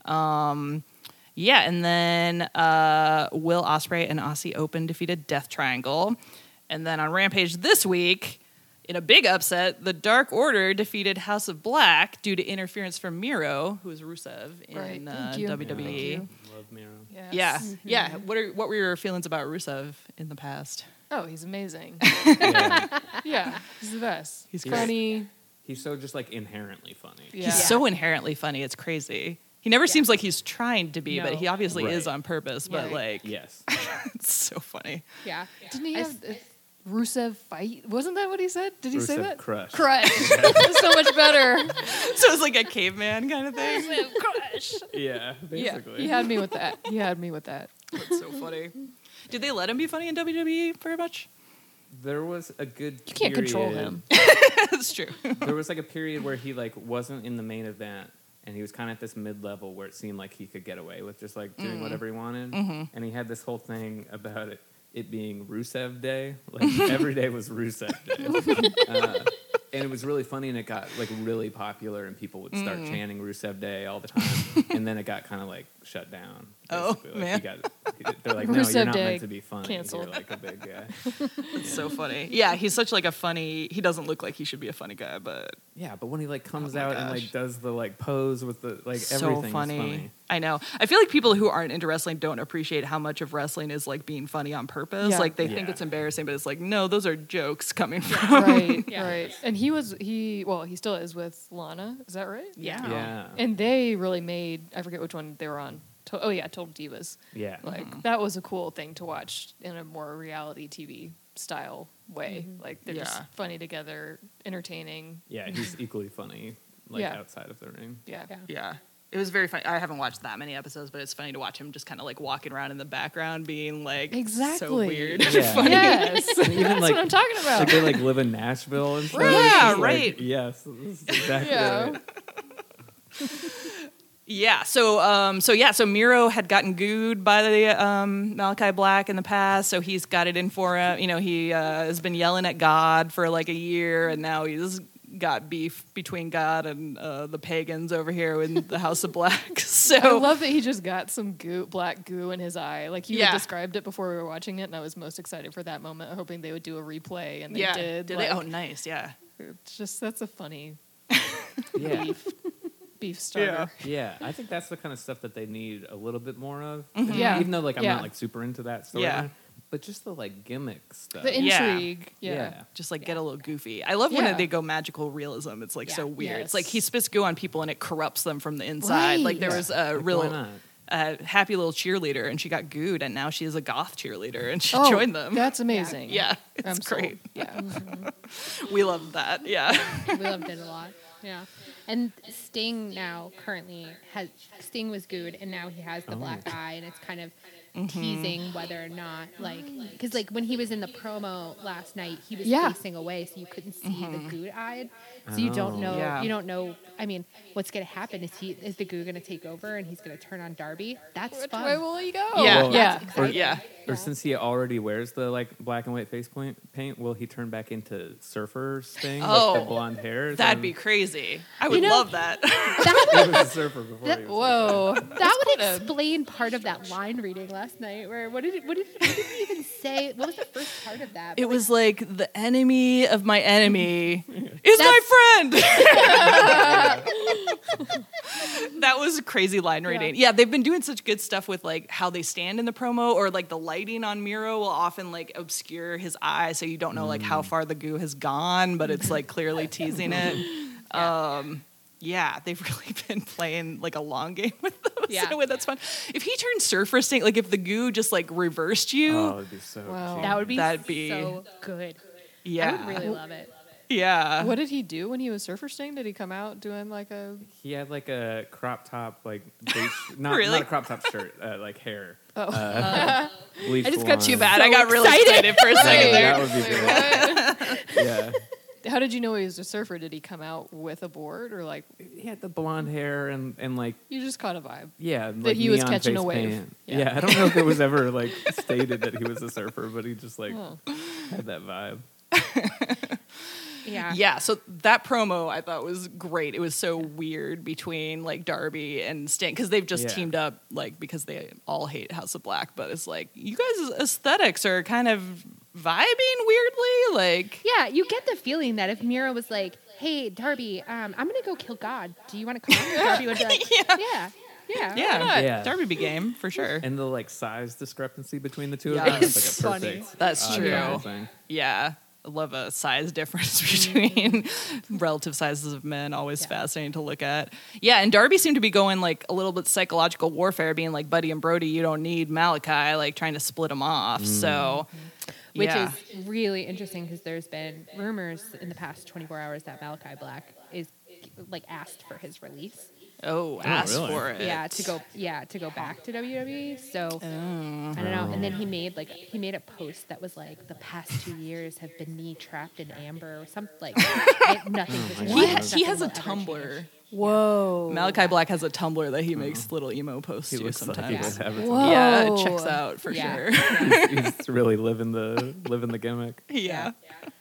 um, yeah, and then uh, Will Ospreay and Aussie Open defeated Death Triangle. And then on Rampage this week, in a big upset, the Dark Order defeated House of Black due to interference from Miro, who is Rusev in Right, uh, thank you. W W E. Thank you. Love Miro. Yes. Yeah, yeah. What are what were your feelings about Rusev in the past? Oh, he's amazing. Yeah. Yeah, he's the best. He's He's funny. He's so just like inherently funny. Yeah. He's so inherently funny; it's crazy. He never seems like he's trying to be, but No. he obviously Right. is on purpose. But Right. like, Yes. it's so funny. Yeah. Didn't he I have uh, Rusev fight? Wasn't that what he said? Did he say Rusev that? Crush. Crush. That's so much better. So it's like a caveman kind of thing. Crush. Yeah, Yeah, basically. he had me with that. He had me with that. That's so funny. Did they let him be funny in W W E very much? There was a good You can't control period- him. That's true. There was like a period where he like wasn't in the main event and he was kind of at this mid-level where it seemed like he could get away with just like doing whatever he wanted. And he had this whole thing about it it being Rusev Day. Like every day was Rusev Day. Uh, and it was really funny and it got like really popular and people would start chanting Rusev Day all the time. And then it got kind of like shut down. Oh, basically. Like, man. he got, they're like, no, Rusev you're not Day meant to be funny. canceled. You're like a big guy. It's so funny. Yeah, he's such like a funny. He doesn't look like he should be a funny guy, but Yeah, but when he like comes Oh my out and gosh. like does the like pose with the like so everything funny. is funny. I know. I feel like people who aren't into wrestling don't appreciate how much of wrestling is like being funny on purpose. Yeah. Like they think Yeah. it's embarrassing, but it's like no, those are jokes coming from. Right, Yeah. right. And he was he well, he still is with Lana. Is that right? Yeah. Yeah. And they really made I forget which one they were on. To, oh yeah, Total Divas. Yeah. Like that was a cool thing to watch in a more reality T V style way. Like they're just Yeah. funny together, entertaining. Yeah, he's equally funny like Yeah. outside of the ring. Yeah. Yeah. Yeah. It was very funny. I haven't watched that many episodes, but it's funny to watch him just kind of like walking around in the background, being like so Exactly. weird. Yeah. Funny. Yes. Even That's like what I'm talking about. like they like live in Nashville and stuff. Right. It's Yeah, like, right. Yes, this is exactly Yeah. right. Yeah. So, um, so yeah. So Miro had gotten gooed by the um, Malachi Black in the past, so he's got it in for him. You know, he uh, has been yelling at God for like a year, and now he's got beef between God and uh, the pagans over here in the House of Black. So I love that he just got some goo, black goo in his eye. Like you Yeah. had described it before we were watching it, and I was most excited for that moment, hoping they would do a replay, and they yeah, did. they? Like, Oh, nice. Yeah. It's just that's a funny Yeah. beef beef starter. Yeah, I think that's the kind of stuff that they need a little bit more of. Yeah. Even though like I'm Yeah. not like super into that story. Yeah. But just the like gimmick stuff. The Yeah. intrigue. Yeah. Yeah. Just like get a little goofy. I love Yeah. when they go magical realism. It's like Yeah. so weird. Yes. It's like he spits goo on people and it corrupts them from the inside. Right. Like there Yeah. was a Like, real why not? uh, happy little cheerleader and she got gooed and now she is a goth cheerleader and she Oh, joined them. That's amazing. Yeah, it's I'm sold. great. Yeah. We love that. Yeah. We loved it a lot. Yeah. And Sting now currently has Sting was good and now he has the Oh. black eye and it's kind of teasing whether or not, like, because like when he was in the promo last night, he was Yeah. facing away, so you couldn't see the goo-eyed. So you don't know. Yeah. You don't know. I mean, what's going to happen? Is he is the goo going to take over and he's going to turn on Darby? That's Which fun. way will he go? Yeah. Well, yeah. Or, Yeah. or since he already wears the like black and white face point, paint, will he turn back into Surfer's thing Oh, with the blonde hair? That'd be crazy. I would know- love that. That, He was a surfer before. That- he was Whoa. that would explain part of that line reading last night. Where what did it, what did what did he even say? What was the first part of that? It But, was like the enemy of my enemy is my friend. That was a crazy line reading. Yeah. they've been doing such good stuff with like how they stand in the promo, or like the lighting on Miro will often like obscure his eye, so you don't know like how far the goo has gone, but it's like clearly teasing it. Um, yeah, they've really been playing like a long game with those Yeah. in a way that's fun. If he turned Surfer Sting, like if the goo just like reversed you, Oh, it'd be so Wow. cute. that would be That'd be- so good. yeah, I would really love it. yeah. What did he do when he was Surfer Sting? Did he come out doing like a? He had like a crop top, like beige, not, Really? not a crop top shirt, uh, like hair. Oh. Uh, bleached I just got too blonde. Bad. I got really excited for a second Wait. there. That would be Wait, good. Yeah. what? How did you know he was a surfer? Did he come out with a board, or like He had the blonde hair and, and like you just caught a vibe? yeah, like he was neon catching a face wave. paint. Yeah. Yeah. I don't know if it was ever like stated that he was a surfer, but he just like Oh. had that vibe. Yeah. Yeah, so that promo I thought was great. It was so weird between like Darby and Sting, because they've just Yeah. teamed up like because they all hate House of Black, but it's like you guys' aesthetics are kind of vibing weirdly. Like Yeah, you get the feeling that if Mira was like, "Hey, Darby, um, I'm gonna go kill God. Do you want to come?" Darby would be like, Yeah. "Yeah, yeah, yeah, not? Yeah. Darby be game for sure. And the like size discrepancy between the two Yeah. of them is It's like a funny. perfect. That's uh, true. kind of thing. Yeah. I love a size difference between relative sizes of men. Always Yeah. fascinating to look at. Yeah, and Darby seemed to be going like a little bit psychological warfare, being like Buddy and Brody, you don't need Malachi, like trying to split them off. So, which yeah. is really interesting because there's been rumors in the past twenty-four hours that Malachi Black is like asked for his release. oh, ask really? for it. Yeah, to go yeah to go back to W W E. So Oh. I don't know. And then he made like he made a post that was like the past two years have been me trapped in amber or something like I, nothing. has my He, changed. ha- Nothing he has a will ever Tumblr. change. Whoa. Malachi Black has a Tumblr that he makes little emo posts He to looks like he sometimes. would have it. Whoa. Yeah, it checks out for Yeah. sure. He's, he's really living the living the gimmick. yeah.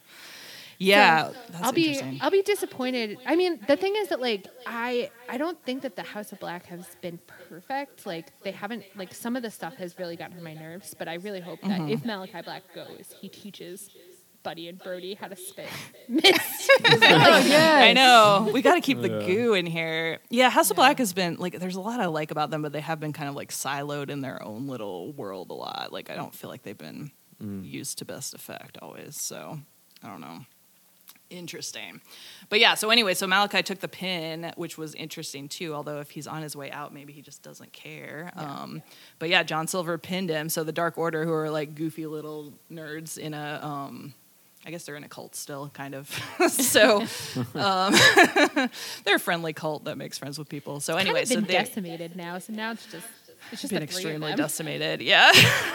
Yeah. So, that's I'll be interesting. I'll be disappointed. I mean, the thing is that like I I don't think that the House of Black has been perfect. Like they haven't like some of the stuff has really gotten on my nerves, but I really hope that Mm-hmm. if Malachi Black goes, he teaches Buddy and Brody how to spit mist. Oh, yes. I know. We got to keep the Yeah. goo in here. Yeah, House of Black has been like. There's a lot I like about them, but they have been kind of like siloed in their own little world a lot. Like I don't feel like they've been used to best effect always. So I don't know. Interesting. But yeah, so anyway, so Malachi took the pin, which was interesting too, although if he's on his way out, maybe he just doesn't care. Um, but yeah, John Silver pinned him. So the Dark Order, who are like goofy little nerds in a, um, I guess they're in a cult still, kind of. so um, they're a friendly cult that makes friends with people. So anyway, kind of been so they decimated now, so now it's just it's just been the three of extremely them. decimated. Yeah.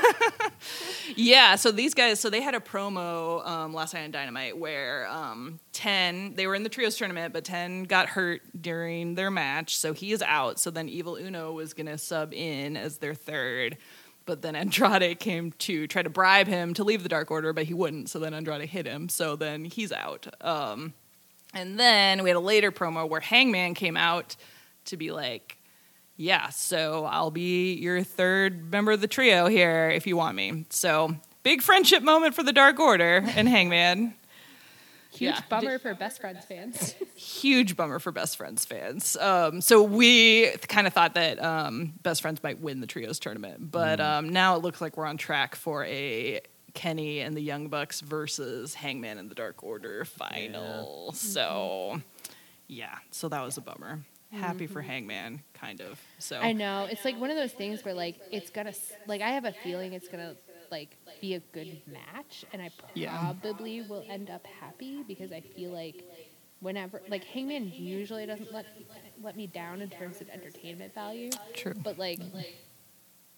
Yeah, so these guys, so they had a promo um, last night on Dynamite where um, ten, they were in the trios tournament, but ten got hurt during their match, so he is out. So then Evil Uno was going to sub in as their third, but then Andrade came to try to bribe him to leave the Dark Order, but he wouldn't, so then Andrade hit him, so then he's out. Um, and then we had a later promo where Hangman came out to be like, yeah, so I'll be your third member of the trio here if you want me. So big friendship moment for the Dark Order and Hangman. Huge Yeah. bummer for Best Friends fans. Huge bummer for Best Friends fans. Um, so we kind of thought that um, Best Friends might win the trios tournament, but um, now it looks like we're on track for a Kenny and the Young Bucks versus Hangman and the Dark Order final. So yeah, so that was a bummer. Happy for Hangman, kind of. So I know. It's like one of those things where like it's gonna s- like I have a feeling it's gonna like be a good match, and I Yeah. probably will end up happy because I feel like whenever like Hangman usually doesn't let let me down in terms of entertainment value, True. but like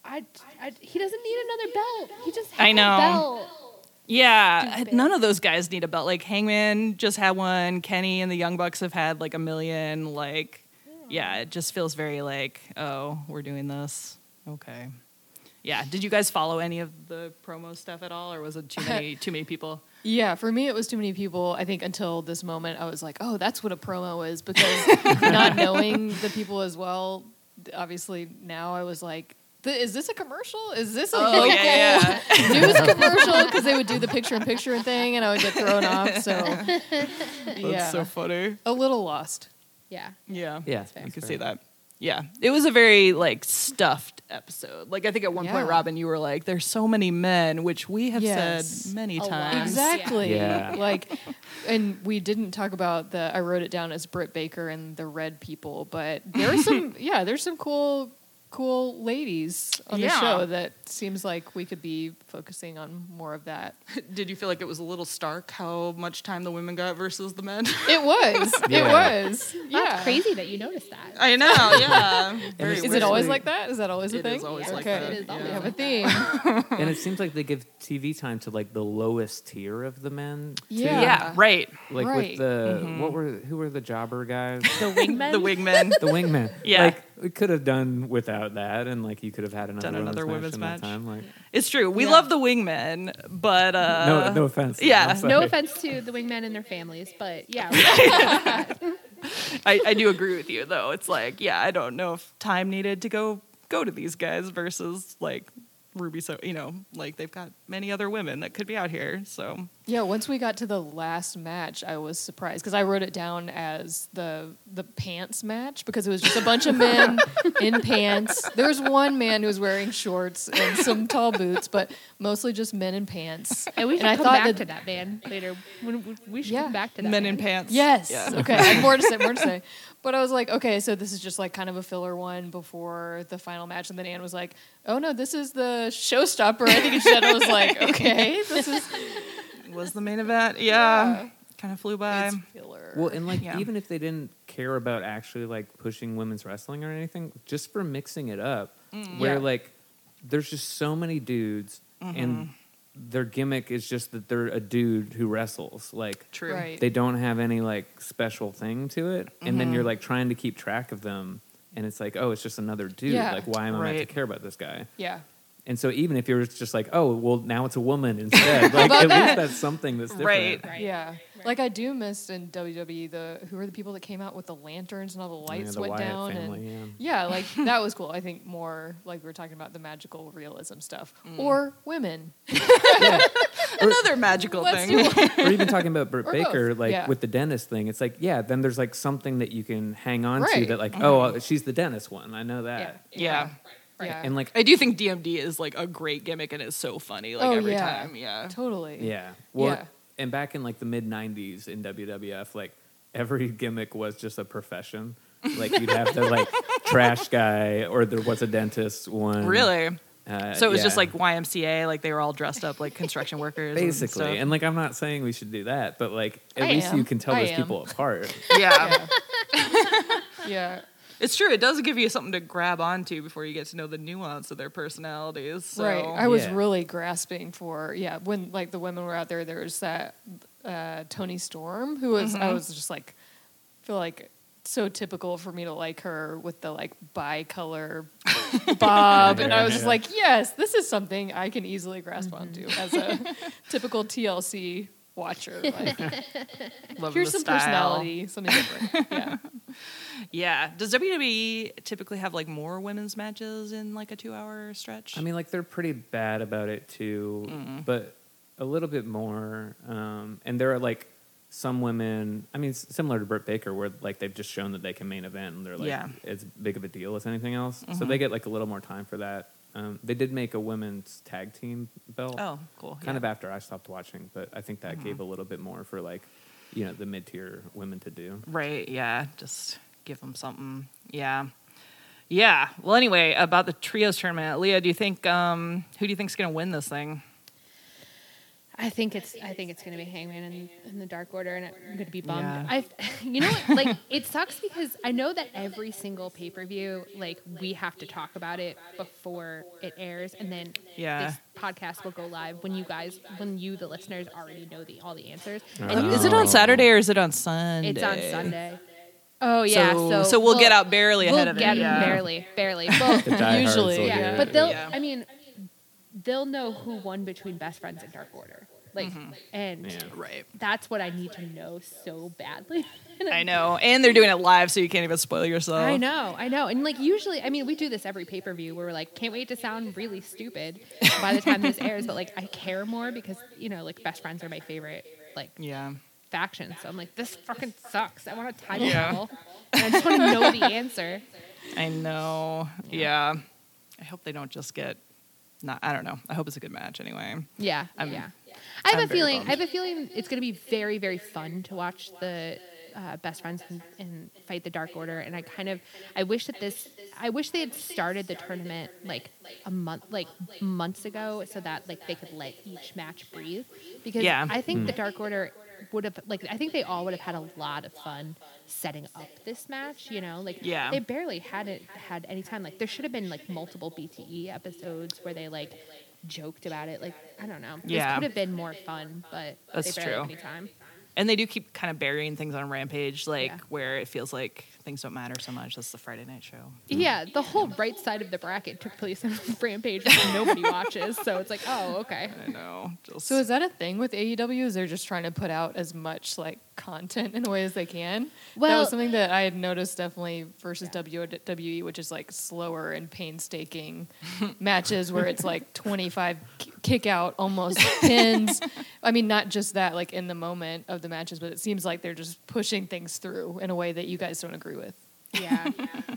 I, I, he doesn't need another belt. He just had I know. a belt. Yeah, Stupid. none of those guys need a belt. Like Hangman just had one. Kenny and the Young Bucks have had like a million. Like, yeah, it just feels very like, oh, we're doing this. Okay. Yeah. Did you guys follow any of the promo stuff at all, or was it too many too many people? Yeah, for me, it was too many people. I think until this moment, I was like, oh, that's what a promo is, because not knowing the people as well, obviously now I was like, th- is this a commercial? Is this a Oh, local yeah, news commercial? Because they would do the picture-in-picture thing, and I would get thrown off. So, That's yeah, so funny. a little lost. Yeah. Yeah. Yeah, I that's could fair. see that. Yeah. It was a very like stuffed episode. Like I think at one point, Yeah. Robin, you were like, there's so many men, which we have Yes. said many A lot. times. Exactly. Yeah. Like, and we didn't talk about the. I wrote it down as Britt Baker and the Red People, but there are some. Yeah, there's some cool, cool ladies on Yeah. the show that seems like we could be focusing on more of that. Did you feel like it was a little stark how much time the women got versus the men? It was. It Yeah. was. That's Yeah. crazy that you noticed that. I know, yeah. Very Is weird. it always like that? Is that always a It thing? is always Yeah. like okay. that. It is always We have a like theme. And it seems like they give T V time to like the lowest tier of the men. too. Yeah. Yeah, right. Like Right. with the Mhm. what were who were the jobber guys? The wingmen? The wingmen. The wingmen. Yeah. Like we could have done without that, and like you could have had another, Done another women's, women's match, match. in that time. Like It's true. We Yeah. love the wingmen, but uh, no, no offense. yeah. I'm sorry. No offense to the wingmen and their families, but yeah. I, I do agree with you though. It's like, yeah, I don't know if time needed to go go to these guys versus like Ruby. So you know, like they've got many other women that could be out here. So Yeah, once we got to the last match, I was surprised because I wrote it down as the the pants match because it was just a bunch of men in pants. There was one man who was wearing shorts and some tall boots, but mostly just men in pants. And we should I come thought back that- to that band later. We- we- We should Yeah. come back to that men band. in pants. Yes. Yeah. Okay. I have more to say. More to say. But I was like, okay, so this is just like kind of a filler one before the final match, and then Anne was like, "Oh no, this is the showstopper." I think it said. I was like, okay, this is Was the main event? Yeah. Yeah. Kind of flew by. it's filler. Well, and like Yeah. even if they didn't care about actually like pushing women's wrestling or anything, just for mixing it up, where Yeah. like there's just so many dudes and their gimmick is just that they're a dude who wrestles. Like True. Right. they don't have any like special thing to it, and then you're like trying to keep track of them, and it's like, oh, it's just another dude. Yeah. Like why am I meant Right. to care about this guy? yeah. And so even if you're just like, oh, well, now it's a woman instead, like about at that? least that's something that's different. Right. Right. Yeah. Right. Like I do miss in W W E the who are the people that came out with the lanterns and all the Yeah, lights the went Wyatt down family, and yeah. yeah, like that was cool. I think more like we were talking about the magical realism stuff Mm. or women. Another magical Let's thing. do Or even talking about Britt Or Baker, both, like yeah. with the dentist thing, it's like, yeah, then there's like something that you can hang on to Right. that, like, oh, uh, she's the dentist one. I know that. Yeah. Yeah. And like, I do think D M D is like a great gimmick and it's so funny like Oh, every yeah. time. Yeah. Totally. yeah, well, Yeah. and back in like the mid nineties in W W F, like every gimmick was just a profession. Like you'd have the like trash guy, or there was a dentist one. Really? Uh, So it was just yeah. like Y M C A, like they were all dressed up like construction workers. and basically, stuff. and like I'm not saying we should do that, but like at I least am. you can tell I those am. people apart. yeah. Yeah. yeah. It's true. It does give you something to grab onto before you get to know the nuance of their personalities. So. Right. I was Yeah. really grasping for yeah, when like the women were out there, there was that uh, Tony Storm who was I was just like feel like so typical for me to like her with the like bi-color bob and I was just Yeah. like, yes, this is something I can easily grasp onto as a typical T L C watcher. Like Loving here's the some style. personality, something different. Yeah. Yeah. Does W W E typically have like more women's matches in like a two-hour stretch? I mean, like they're pretty bad about it too, but a little bit more. Um, and there are like some women. I mean, s- similar to Britt Baker, where like they've just shown that they can main event, and they're like Yeah. as big of a deal as anything else. So they get like a little more time for that. Um, they did make a women's tag team belt, oh, cool. kind yeah. of after I stopped watching, but I think that gave a little bit more for like, you know, the mid tier women to do. Right, yeah. Just give them something. Yeah. Yeah. Well, anyway, about the trios tournament, Leah, do you think, um, who do you think's going to win this thing? I think it's I think it's gonna be Hangman in, in the Dark Order, and I'm gonna be bummed. Yeah. I, you know what? Like it sucks because I know that every single pay per view, like we have to talk about it before it airs, and then Yeah. this podcast will go live when you guys, when you the listeners already know the all the answers. Oh. And Is it on Saturday or is it on Sunday? it's on Sunday. Oh yeah, So, so so we'll, get out barely ahead We'll of get it. Yeah. barely, barely. Well, The diehards Usually, will yeah, get it. but they'll. Yeah. I mean, they'll know who won between Best Friends and Dark Order. Like, and Yeah. Right. that's what I need to know so badly. I know. And they're doing it live, so you can't even spoil yourself. I know, I know. And like usually, I mean, we do this every pay per view where we're like, can't wait to sound really stupid by the time this airs. But like, I care more because you know, like, Best Friends are my favorite like Yeah. faction. So I'm like, this fucking sucks. I want a time Yeah. travel. And I just want to know the answer. I know. Yeah. I hope they don't just get. Not. I don't know. I hope it's a good match anyway. Yeah, I'm- yeah. I have I'm a very feeling. bummed. I have a feeling it's going to be very, very fun to watch the uh, Best Friends and, and fight the Dark Order. And I kind of, I wish that this, I wish they had started the tournament like a month, like months ago, so that like they could let each match breathe. Because Yeah. I think the Dark Order would have, like, I think they all would have had a lot of fun setting up this match. You know, like Yeah. they barely had it had any time. Like there should have been like multiple B T E episodes where they like joked about it. Like I don't know. This Yeah. could have been more fun, but That's they barely true. have any time. And they do keep kind of burying things on Rampage, like Yeah. where it feels like things don't matter so much. That's the Friday night show. Yeah, the whole right side of the bracket took place on Rampage, which nobody watches. So it's like, oh, okay. I know. Just, So is that a thing with A E W? Is they're just trying to put out as much like content in a way as they can? that Well- was something that I had noticed definitely versus W W E, which is like slower and painstaking matches where it's like twenty-five k- kick out almost pins. I mean, not just that, like in the moment of the matches, but it seems like they're just pushing things through in a way that you guys don't agree with. Yeah.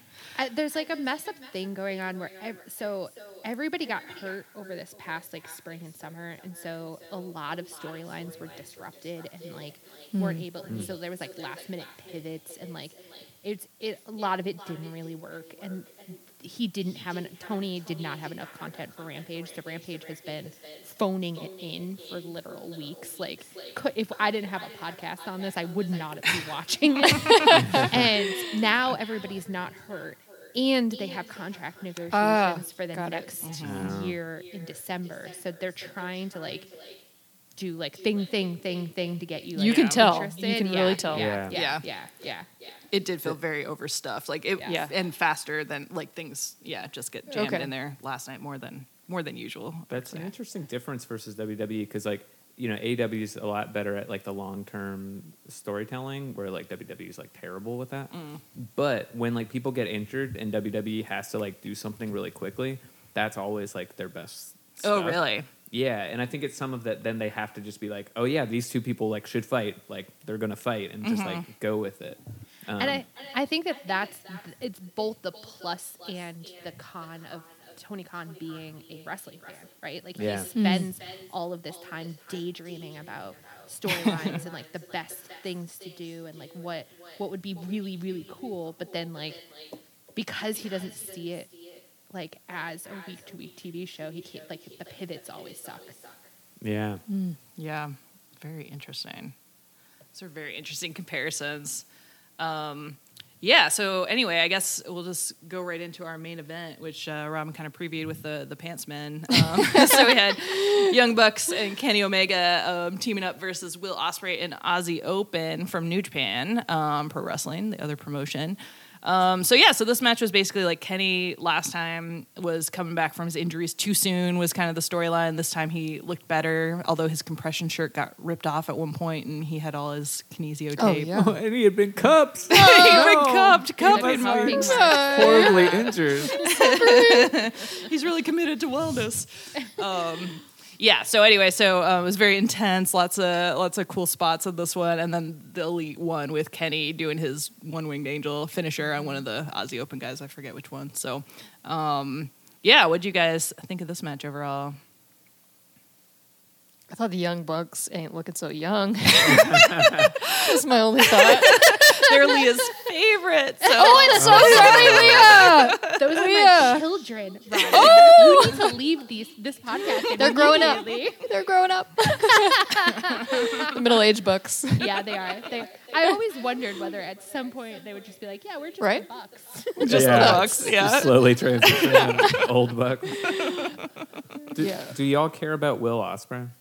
I, there's like a messed up thing going on where ev- so everybody got hurt over this past like spring and summer, and so a lot of storylines were disrupted and like weren't able. And so there was like last minute pivots and like it's it a lot of it didn't really work, and he didn't have an Tony did not have enough content for Rampage. So Rampage has been phoning it in for literal weeks. Like could, if I didn't have a podcast on this, I would not be watching it. And now everybody's not hurt. And they have contract negotiations Ah, for the got it. next year in December. So they're trying to like do like thing, thing, thing, thing to get you. Like, You can tell. interested. You can Yeah, really tell. Yeah, Yeah. yeah, yeah, yeah. yeah. it did feel very overstuffed. Like it, Yeah. and faster than like things. Yeah, just get jammed Okay. in there last night more than more than usual. That's an Yeah. interesting difference versus W W E because, like, you know, A E W is a lot better at like the long term storytelling, where like W W E is like terrible with that. Mm. But when like people get injured and W W E has to like do something really quickly, that's always like their best. Oh, stuff. really? Yeah, and I think it's some of that. Then they have to just be like, oh yeah, these two people like should fight. Like they're gonna fight and just Mm-hmm. like go with it. Um, And I, I think that that's it's both the plus and the con of Tony Khan being a wrestling fan, right? Like Yeah. he spends all of this time daydreaming about storylines and like the best things to do and like what what would be really really cool, but then like because he doesn't see it like as a week to week T V show, he can't like the pivots always suck. yeah. Yeah, very interesting. Those are very interesting comparisons. Um, yeah, so anyway, I guess we'll just go right into our main event, which uh, Robin kind of previewed with the, the Pants Men. Um, so we had Young Bucks and Kenny Omega um, teaming up versus Will Ospreay and Aussie Open from New Japan um, Pro Wrestling, the other promotion. Um, so yeah, so this match was basically like Kenny last time was coming back from his injuries too soon was kind of the storyline. This time he looked better, although his compression shirt got ripped off at one point and he had all his kinesio Oh, tape. yeah. and he had been cupped. He'd been cupped, cupped. Like, marks. marks. Horribly injured. He's really committed to wellness. Um, yeah. So anyway, so uh, it was very intense. Lots of lots of cool spots on this one, and then the elite one with Kenny doing his one winged angel finisher on one of the Aussie Open guys. I forget which one. So, um, yeah. What'd you guys think of this match overall? I thought the Young Bucks ain't looking so young. That's my only thought. They're Leah's favorite. So. Oh, I'm so sorry, Leah. Those are Leah. my children, Ryan. Oh! You need to leave these this podcast. They're growing up. immediately. They're growing up. The middle-aged bucks. Yeah, they are. They, I always wondered whether at some point they would just be like, "Yeah, we're just Right? the Bucks." Just Yeah. the Bucks, yeah. Just slowly transition old buck. Do, Yeah. do y'all care about Will Ospreay?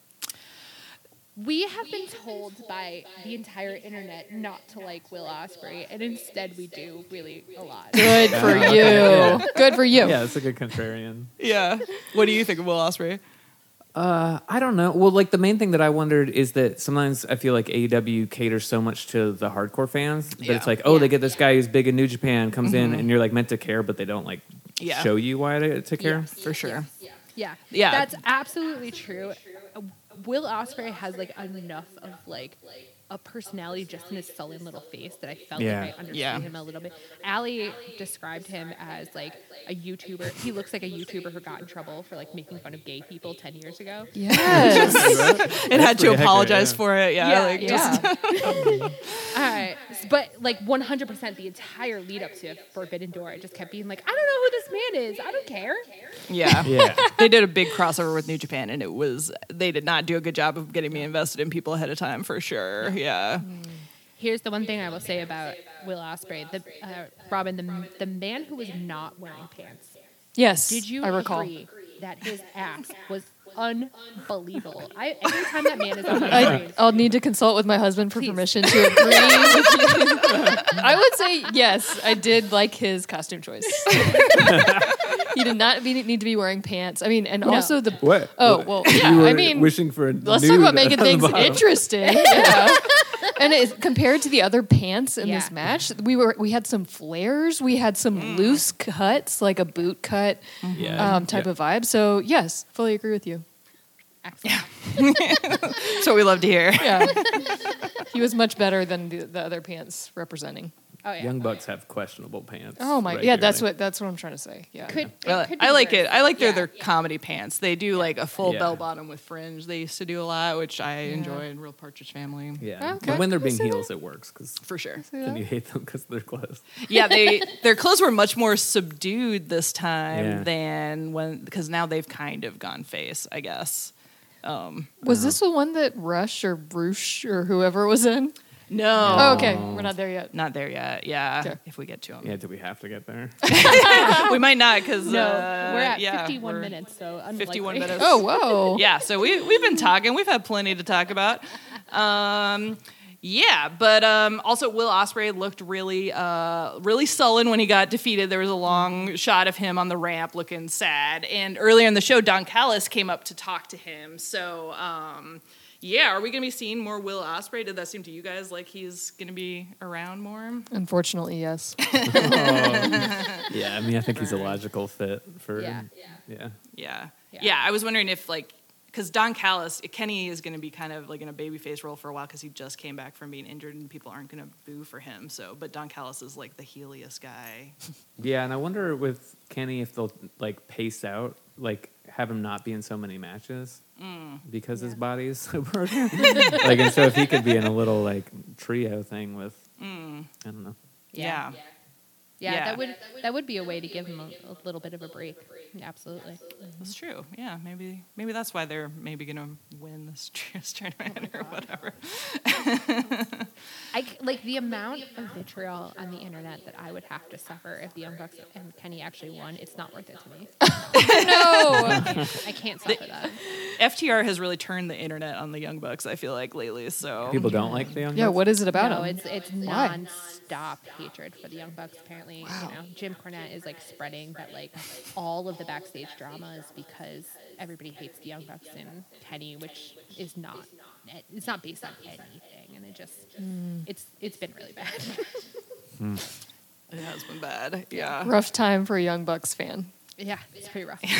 We have been told by the entire internet not to like Will Ospreay, and instead we do really a lot. Good for Yeah. you. Yeah. Good for you. Yeah, it's a good contrarian. Yeah. What do you think of Will Ospreay? Uh, I don't know. Well, like the main thing that I wondered is that sometimes I feel like A E W caters so much to the hardcore fans that Yeah. it's like, oh, Yeah. they get this guy who's big in New Japan, comes in, and you're like meant to care, but they don't like Yeah. show you why to, to care. Yes. For sure. Yeah, Yeah. that's absolutely true. Uh, Will Ospreay has like enough of like a personality just in his sullen little face that I felt Yeah. like I understood Yeah. him a little bit. Allie described him as like a YouTuber. He looks like a YouTuber who got in trouble for like making fun of gay people ten years ago. Yes. And had to pretty accurate, apologize yeah. for it. Yeah. Yeah, like, yeah. just- All right, but like one hundred percent the entire lead up to Forbidden Door, I just kept being like, I don't know who this man is. I don't care. yeah. Yeah. They did a big crossover with New Japan, and it was, they did not do a good job of getting me invested in people ahead of time, for sure. Yeah. Here's the one thing I will say about Will Ospreay, the uh, Robin, the the man who was not wearing pants. Yes. Did you I recall. agree that his ass was unbelievable? I every time that man is on the I, screen, I'll need to consult with my husband for Please. permission to agree with you. I would say yes, I did like his costume choice. He did not be, need to be wearing pants. I mean, and No. also the What? Oh, What? well, You yeah, were I mean, wishing for a let's nude talk about making on the things bottom. interesting. Yeah. And it, compared to the other pants in this Yeah. match, we were we had some flares, we had some loose cuts, like a boot cut Yeah. um, type Yeah. of vibe. So yes, fully agree with you. excellent. That's what we love to hear. Yeah, he was much better than the, the other pants representing. Oh yeah. Young Bucks have questionable pants. Oh my, yeah, that's regularly. what that's what I'm trying to say. Yeah, Could, Well, it could be I like worse. it. I like their Yeah. their comedy pants. They do like a full Yeah. bell bottom with fringe. They used to do a lot, which I enjoy in Real Partridge Family. Yeah. Okay. And when they're I being see heels, it works because For sure. then you hate them because they're clothes. Yeah, they their clothes were much more subdued this time Yeah. than when, because now they've kind of gone face, I guess. was this the one that Rush or Roosh or whoever was in? No. Oh, okay, we're not there yet. Not there yet. Yeah. Okay. If we get to them. Yeah, do we have to get there? We might not because No, uh, we're at yeah, fifty-one we're minutes, so unlikely. fifty-one minutes. Oh, whoa. Yeah, so we we've been talking. We've had plenty to talk about. Um, yeah, but um, also Will Ospreay looked really uh, really sullen when he got defeated. There was a long shot of him on the ramp looking sad. And earlier in the show, Don Callis came up to talk to him. So um, yeah, are we going to be seeing more Will Ospreay? Did that seem to you guys like he's going to be around more? Unfortunately, yes. Yeah, I mean, I think he's a logical fit for. Yeah. Yeah. Yeah. Yeah. Yeah, I was wondering if, like, because Don Callis, Kenny is going to be kind of like in a babyface role for a while because he just came back from being injured and people aren't going to boo for him. So, but Don Callis is like the heeliest guy. Yeah, and I wonder with Kenny if they'll like pace out, like have him not be in so many matches because his body is so broken. Like, and so if he could be in a little like trio thing with, I don't know. Yeah. Yeah. Yeah, Yeah. that would that would be a way to give him a, a little bit of a break. Absolutely. That's true. Yeah, maybe maybe that's why they're maybe going to win this trios tournament or whatever. I c- like the amount of vitriol on the internet that I would have to suffer if the Young Bucks and Kenny actually won. It's not worth it to me. No. I can't, I can't suffer that. F T R has really turned the internet on the Young Bucks, I feel like, lately. So People don't like the young. Yeah, Bucks? what is it about No, him? it's it's Why? non-stop hatred for the Young Bucks. Apparently, you know, Jim Cornette is like spreading that like all of the backstage drama is because everybody hates the Young Bucks and Kenny, which is not it's not based on anything, and it just it's it's been really bad. it has been bad. Yeah. Rough time for a Young Bucks fan. Yeah, it's pretty rough.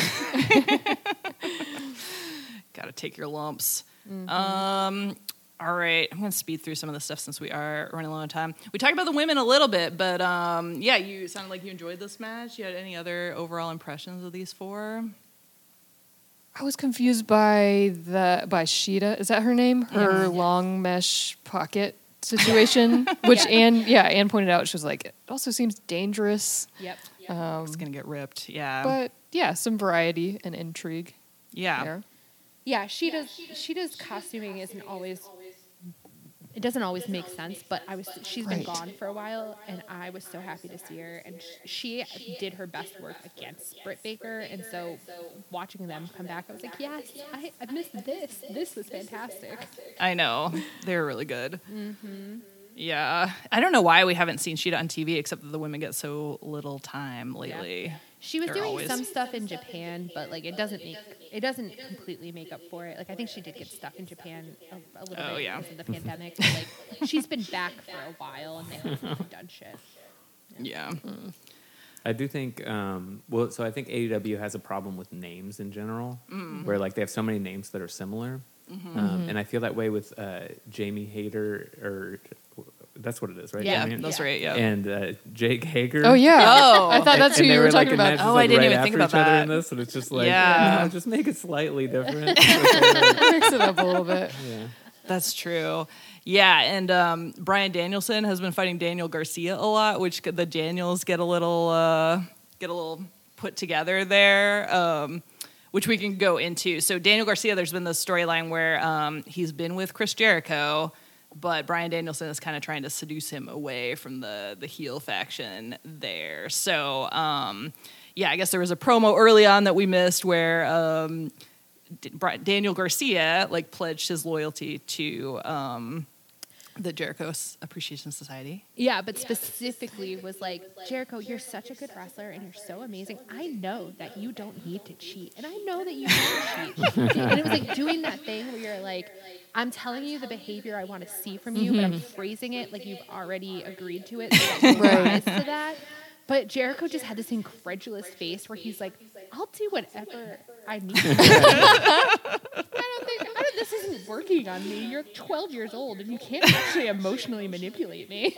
Got to take your lumps. Um, all right, I'm going to speed through some of the stuff since we are running low on time. We talked about the women a little bit, but um, yeah, you sounded like you enjoyed this match. You had any other overall impressions of these four? I was confused by the by Sheeta. Is that her name? Her Yeah. long mesh pocket situation, which Yeah. Anne, yeah, Anne pointed out. She was like, it also seems dangerous. Yep. Um, It's gonna get ripped. Yeah. but yeah, some variety and intrigue yeah. there. Yeah, she does. She does costuming isn't always. It doesn't always make sense, but I was. She's been Right. gone for a while, and I was so happy to see her. And sh- she did her best work against Britt Baker, and so watching them come back, I was like, yes, I, I missed this. This was fantastic. I know. They're really good. Mm-hmm. Yeah. I don't know why we haven't seen Sheeta on T V, except that the women get so little time lately. She was They're doing always- some stuff in Japan, but like it doesn't make it doesn't completely make up for it. Like I think she did get stuck in Japan a, a little Oh, bit yeah. because of the pandemic. But, like she's been back for a while and they haven't done shit. Yeah. I do think, um, well, so I think A E W has a problem with names in general, where like they have so many names that are similar, um, and I feel that way with uh, Jamie Hayter, or that's what it is, right? Yeah, Jamie? that's Yeah. right. Yeah. And uh, Jake Hager. Oh yeah. Oh. I thought that's who and you they were were like talking in about. matches, Oh, like, I didn't right even think after about each other that. in this, and it's just like, Yeah. no, just make it slightly different. Mix it up a little bit. Yeah. That's true. Yeah, and um, Brian Danielson has been fighting Daniel Garcia a lot, which the Daniels get a little uh, get a little put together there, um, which we can go into. So Daniel Garcia, there's been this storyline where um, he's been with Chris Jericho, but Brian Danielson is kind of trying to seduce him away from the the heel faction there. So um, yeah, I guess there was a promo early on that we missed where. Um, D- Bri- Daniel Garcia like pledged his loyalty to um, the Jericho S- Appreciation Society. Yeah, but specifically was like, Jericho, you're such a good wrestler and you're so amazing. I know that you don't need to cheat, and I know that you don't cheat. And it was like doing that thing where you're like, I'm telling you the behavior I want to see from you, but I'm phrasing it like you've already agreed to it, so that you Right. rise to that. But Jericho just had this incredulous face where he's like, I'll do whatever I need to do. I don't think, I don't, this isn't working on me. You're twelve years old and you can't actually emotionally manipulate me.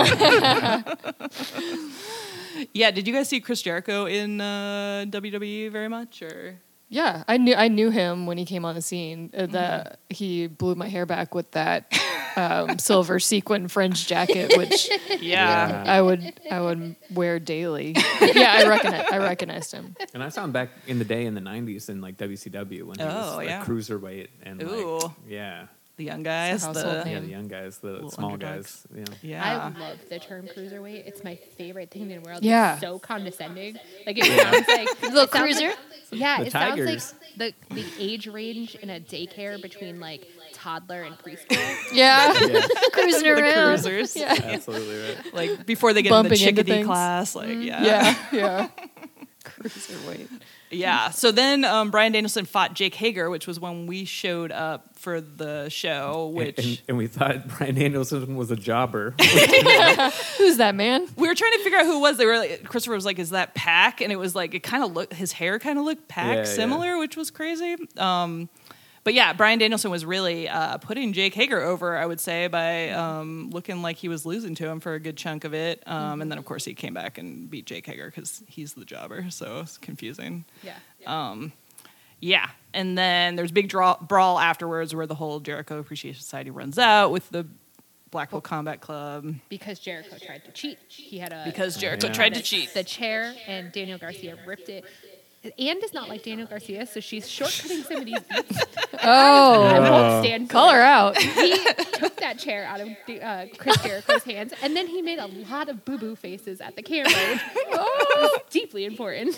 Yeah, did you guys see Chris Jericho in uh, W W E very much? Or Yeah, I knew I knew him when he came on the scene. Uh, that he blew my hair back with that um, silver sequin fringe jacket, which yeah, I would I would wear daily. yeah, I recognize I recognized him. And I saw him back in the day in the nineties in like W C W when he was Oh, like yeah. cruiserweight and Ooh. like, yeah, the young guys, It's a the, household yeah, name. the young guys, the Little small underdogs. guys, yeah. yeah. I love the term cruiserweight. It's my favorite thing in the world. Yeah. It's so condescending. Like it sounds like Little it sounds cruiser? Like, yeah, The it Tigers. sounds like the the age range in a daycare between like toddler and preschool. Yeah, Yeah, Cruising the around. cruisers, yeah, absolutely right. like before they get in the Bumping into chickadee things. class, like yeah. yeah, yeah. Cruiserweight. Yeah. So then um, Brian Danielson fought Jake Hager, which was when we showed up for the show, which and, and, and we thought Brian Danielson was a jobber. Who's that man? we were trying to figure out who it was. They were like, Christopher was like, "Is that Pac?" And it was like it kind of looked his hair kind of looked Pac Yeah, yeah. similar, which was crazy. Um, but yeah, Brian Danielson was really uh, putting Jake Hager over, I would say, by um, looking like he was losing to him for a good chunk of it. Um, and then of course he came back and beat Jake Hager because he's the jobber, so it's confusing. Yeah. Um, yeah, and then there's big draw, brawl afterwards where the whole Jericho Appreciation Society runs out with the Blackpool Combat Club Because Jericho tried to cheat. He had a because Jericho Yeah. tried to the- cheat. the chair, and Daniel Garcia ripped it. Anne does not like Daniel Garcia, so she's shortcutting some of these beats. I Oh, won't stand for call it. her out. He took that chair out of uh, Chris Jericho's hands, and then he made a lot of boo-boo faces at the camera, which was deeply important.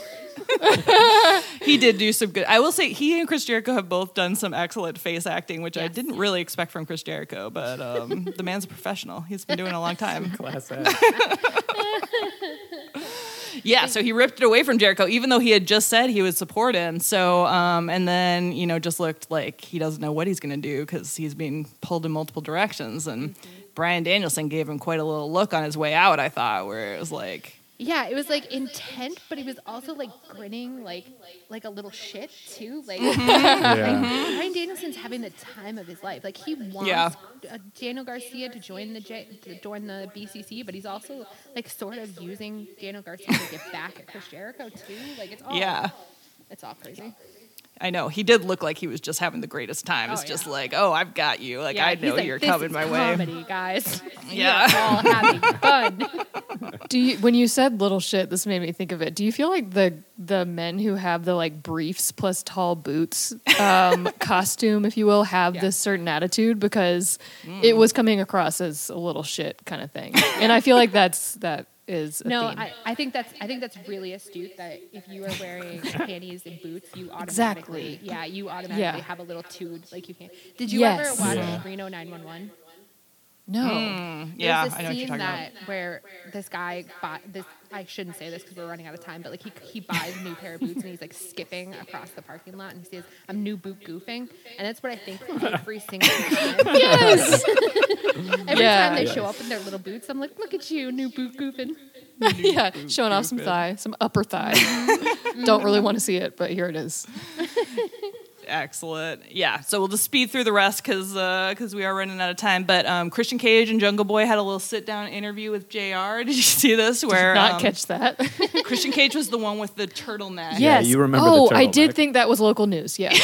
He did do some good. I will say he and Chris Jericho have both done some excellent face acting, which I Yes. didn't really expect from Chris Jericho, but um, the man's a professional. He's been doing it a long time. Class act. Yeah, so he ripped it away from Jericho, even though he had just said he would support him. So, um, and then, you know, just looked like he doesn't know what he's going to do because he's being pulled in multiple directions. And Brian Danielson gave him quite a little look on his way out, I thought, where it was like, Yeah, it was like intent, but he was also like grinning, like like a little shit too. Like, Yeah. Brian Danielson's having the time of his life. Like he wants Yeah. uh, Daniel Garcia to join the J- to join the B C C, but he's also like sort of using Daniel Garcia to get back at Chris Jericho too. Like it's all yeah. it's all crazy. I know. He did look like he was just having the greatest time. It's Oh, just yeah. like, oh, I've got you. Like, Yeah, I he's know like, you're "This coming is my way. comedy, guys. Yeah. You're all having fun. Do you, when you said little shit, this made me think of it. Do you feel like the the men who have the like briefs plus tall boots um, costume, if you will, have Yeah. this certain attitude because it was coming across as a little shit kind of thing, and I feel like that's that is a No, theme. I, I think that's I think that's really astute. That if you are wearing panties and boots, you automatically Exactly. yeah you automatically Yeah. have a little tood like you can. Did you Yes. ever watch Yeah. Reno nine one one? no. Mm, yeah, There's I a know what you're scene talking that about. where this guy bought this. I shouldn't say this because we're running out of time, but like he he buys a new pair of boots and he's like skipping across the parking lot and he says, "I'm new boot goofing," and that's what I think every single time. Yes. Every Yeah. time they Yes. show up in their little boots, I'm like, "Look at you, new boot goofing." Yeah, showing off some thigh, some upper thigh. Don't really want to see it, but here it is. Excellent. Yeah. So we'll just speed through the rest because because we are running out of time. But um, Christian Cage and Jungle Boy had a little sit down interview with J R. Did you see this? Where Did not um, catch that. Christian Cage was the one with the turtleneck. Yeah, Yes. you remember the Oh, I did turtleneck. think that was local news. Yeah.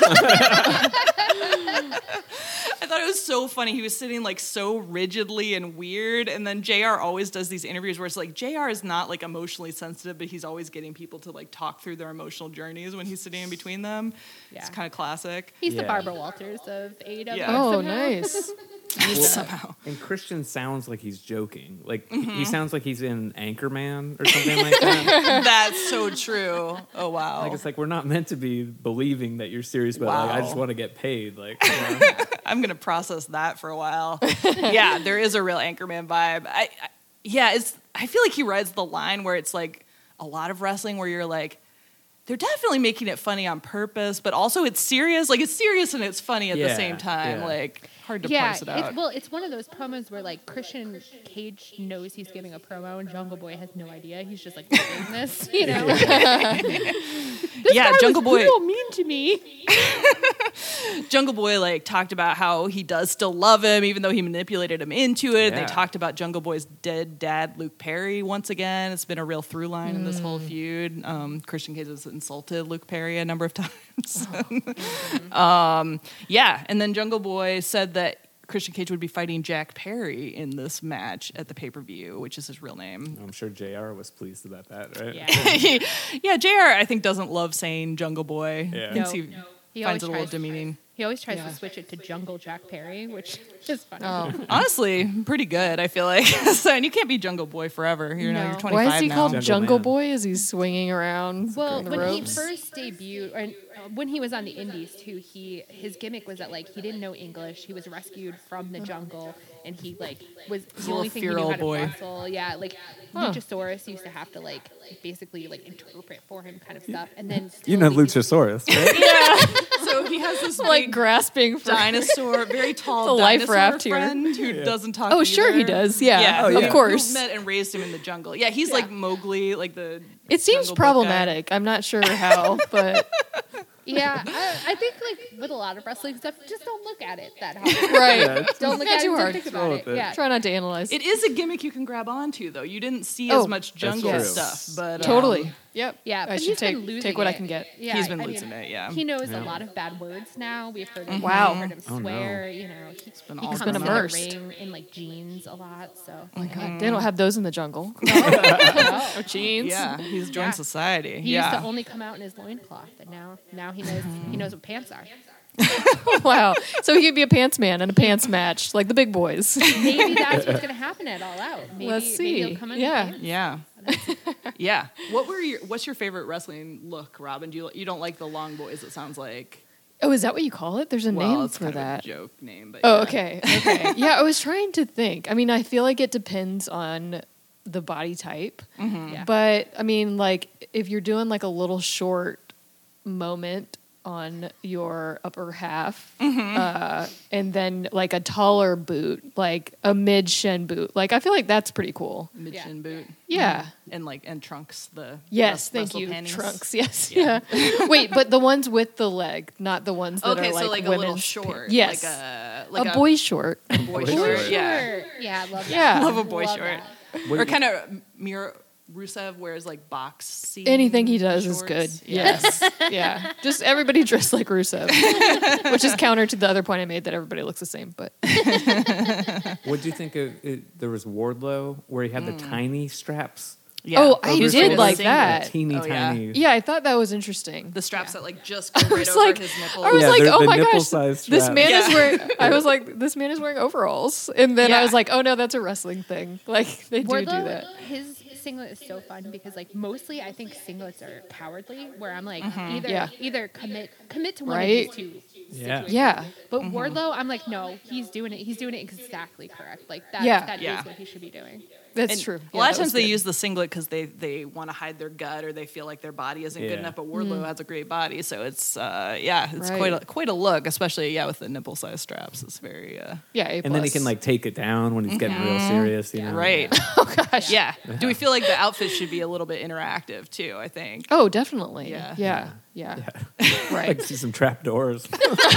I thought it was so funny. He was sitting like so rigidly and weird. And then J R always does these interviews where it's like J R is not like emotionally sensitive, but he's always getting people to like talk through their emotional journeys when he's sitting in between them. It's Yeah. kind of classic. He's the Yeah. Barbara Walters of A E W. Yeah. Oh, somehow. nice. Somehow. And Christian sounds like he's joking. Like Mm-hmm. he sounds like he's in Anchorman or something like that. That's so true. Oh, wow. Like it's like we're not meant to be believing that you're serious, but like I just Wow. want to get paid. Like you know? I'm gonna process that for a while. Yeah, there is a real Anchorman vibe. I, I yeah, it's. I feel like he rides the line where it's like a lot of wrestling where you're like, they're definitely making it funny on purpose, but also it's serious. Like it's serious and it's funny at the Yeah, same time. yeah. Like hard to Yeah, parse it out. it's, well, it's one of those promos where like Christian Cage knows he's giving a promo and Jungle Boy has no idea. He's just like doing this, you know. This Yeah, guy Jungle was Boy- real mean to me. Jungle Boy like talked about how he does still love him, even though he manipulated him into it. Yeah. They talked about Jungle Boy's dead dad, Luke Perry, once again. It's been a real through line in this whole feud. Um, Christian Cage has insulted Luke Perry a number of times. um, yeah, and then Jungle Boy said that Christian Cage would be fighting Jack Perry in this match at the pay per view, which is his real name. I'm sure J R was pleased about that, right? Yeah. Yeah, J R I think doesn't love saying Jungle Boy. Yeah. Thinks No, he no. He finds it a always little tries- demeaning. He always tries Yeah. to switch it to Jungle Jack Perry, which is funny. Oh. Honestly, pretty good. I feel like, so, and you can't be Jungle Boy forever. You know, No. you're Why twenty-five Why is he now. called Jungle Jungle Man. Boy? Is he swinging around Well, the when ropes? he first debuted, and uh, when he was on the Indies too, he his gimmick was that like he didn't know English. He was rescued from the jungle, and he like was a the little only thing he knew feral how to boy. wrestle. Yeah, like Huh. Luchasaurus used to have to like basically like interpret for him, kind of stuff. And then You know slowly he- Luchasaurus, right? So he has this like big grasping for. dinosaur, very tall The life dinosaur raft here. friend who doesn't talk. Oh, sure he either. does. Yeah, yeah, Oh, who- yeah. of course. who met and raised him in the jungle. Yeah, he's like Mowgli, like the. It seems Jungle Book guy. problematic. I'm not sure how, but Yeah, I, I think like with a lot of wrestling stuff, just don't look at it that hard. right. Yeah, Don't look Not at it. too Don't hard. think Roll about with it. it. Yeah. Try not to analyze. It is a gimmick you can grab onto, though. You didn't see Oh, as much jungle true. stuff, but um, Totally. Yep. Yeah, I but should he's take been losing take what I it. can get. Yeah, He's been I losing mean, it. Yeah, He knows Yeah. a lot of bad words now. We've heard him. Wow. We've heard him Oh, no. swear. You know, he, been he all comes been in immersed. the ring in like jeans a lot. So Oh my God, they don't have those in the jungle. Oh. Or jeans. yeah, he's joined Yeah. society. he yeah, used to only come out in his loincloth, and now now he knows he knows what pants are. Wow. So he could be a pants man in a pants match, like the big boys. Maybe that's what's going to happen at All Out. Maybe, Let's Maybe see. he'll come in Yeah. with pants. yeah, yeah. What were your? What's your favorite wrestling look, Robin? Do you you don't like the long boys? It sounds like. Oh, is that what you call it? There's a Well, name it's for kind that. of a joke name, but Oh, yeah. okay. Okay. Yeah, I was trying to think. I mean, I feel like it depends on the body type. Mm-hmm. Yeah. But I mean, like if you're doing like a little short moment on your upper half, Mm-hmm. uh, and then like a taller boot, like a mid shin boot, like I feel like that's pretty cool. Mid shin boot. Yeah. And like and trunks. The Yes, rest- thank wrestle you. panties. Trunks. Yes. Yeah. Yeah. Wait, but the ones with the leg, not the ones that Okay, are like so like a little women's short. pa- Yes. Like a like a boy short. boy Boy short. short. Yeah. Sure. Yeah, I love that. Yeah. Love a boy Love short. that. What- Or kind of mirror Rusev wears like boxy. Anything he does shorts. is good. Yeah. Yes. Yeah. Just everybody dressed like Rusev, which is counter to the other point I made that everybody looks the same. But What do you think of it? There was Wardlow where he had the tiny straps. Yeah. Oh, I over his did shoulders. like Single. that. Teeny Oh, yeah. tiny. yeah, I thought that was interesting. The straps Yeah. that like just go right was over like- his nipples. I was Yeah, like, they're oh the my gosh, nipple-sized this straps. man Yeah. is wearing. I was like, this man is wearing overalls, and then Yeah. I was like, oh no, that's a wrestling thing. Like they do do Wardlow, that. his singlet is so fun because like mostly I think singlets are cowardly. Where I'm like Mm-hmm. either Yeah. either commit commit to one Right? of these two. Yeah. situations. Yeah, But Wardlow, I'm like, no, he's doing it. He's doing it exactly correct. Like that. Yeah. that is Yeah. what he should be doing. that's And true. A Yeah, lot of that was times they good. use the singlet because they, they want to hide their gut or they feel like their body isn't good Yeah. enough. But Wardlow has a great body, so it's uh, yeah, it's Right. quite a, quite a look, especially yeah with the nipple size straps. It's very uh, yeah, A And then he plus. can like take it down when he's getting real serious. You know? right. Oh gosh. Yeah. Do we feel like the outfit should be a little bit interactive too? I think. Oh, definitely. Yeah. Yeah. Yeah. Right. Like see some trap doors.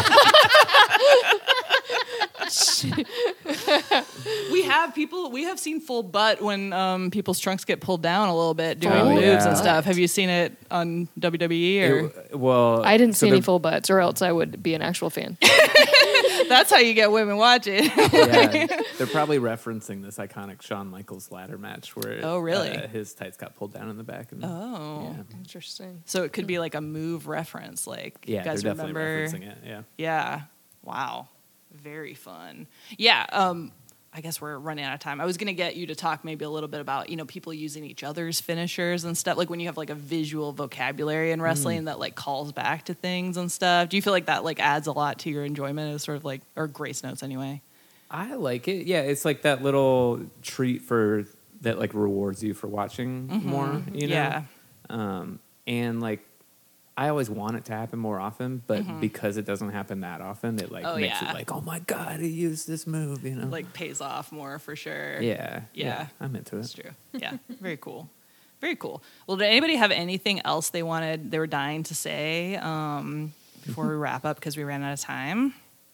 We have people. We have seen full butt when um, people's trunks get pulled down a little bit doing Oh, moves yeah. and stuff. Have you seen it on W W E? Or It- well, I didn't so see any they're- full butts, or else I would be an actual fan. that's how you get women watching. Yeah, they're probably referencing this iconic Shawn Michaels ladder match where Oh, really? uh, his tights got pulled down in the back. And, Oh. yeah, Interesting. So it could be like a move reference, like yeah you guys they're definitely remember. referencing it. Yeah. Yeah. Wow. Very fun. Yeah. Um, I guess we're running out of time. I was going to get you to talk maybe a little bit about, you know, people using each other's finishers and stuff. Like when you have like a visual vocabulary in wrestling that like calls back to things and stuff. Do you feel like that like adds a lot to your enjoyment as sort of like, or Grace Notes anyway? I like it. Yeah, it's like that little treat for that like rewards you for watching more. You know. Yeah. Um, and like, I always want it to happen more often, but Mm-hmm. because it doesn't happen that often, it like Oh, makes yeah. it like, oh my god, he used this move. You know. Like pays off more for sure. yeah, Yeah. I'm into That's it. true. Yeah. Very cool. Very cool. Well, did anybody have anything else they wanted, they were dying to say um, before we wrap up because we ran out of time?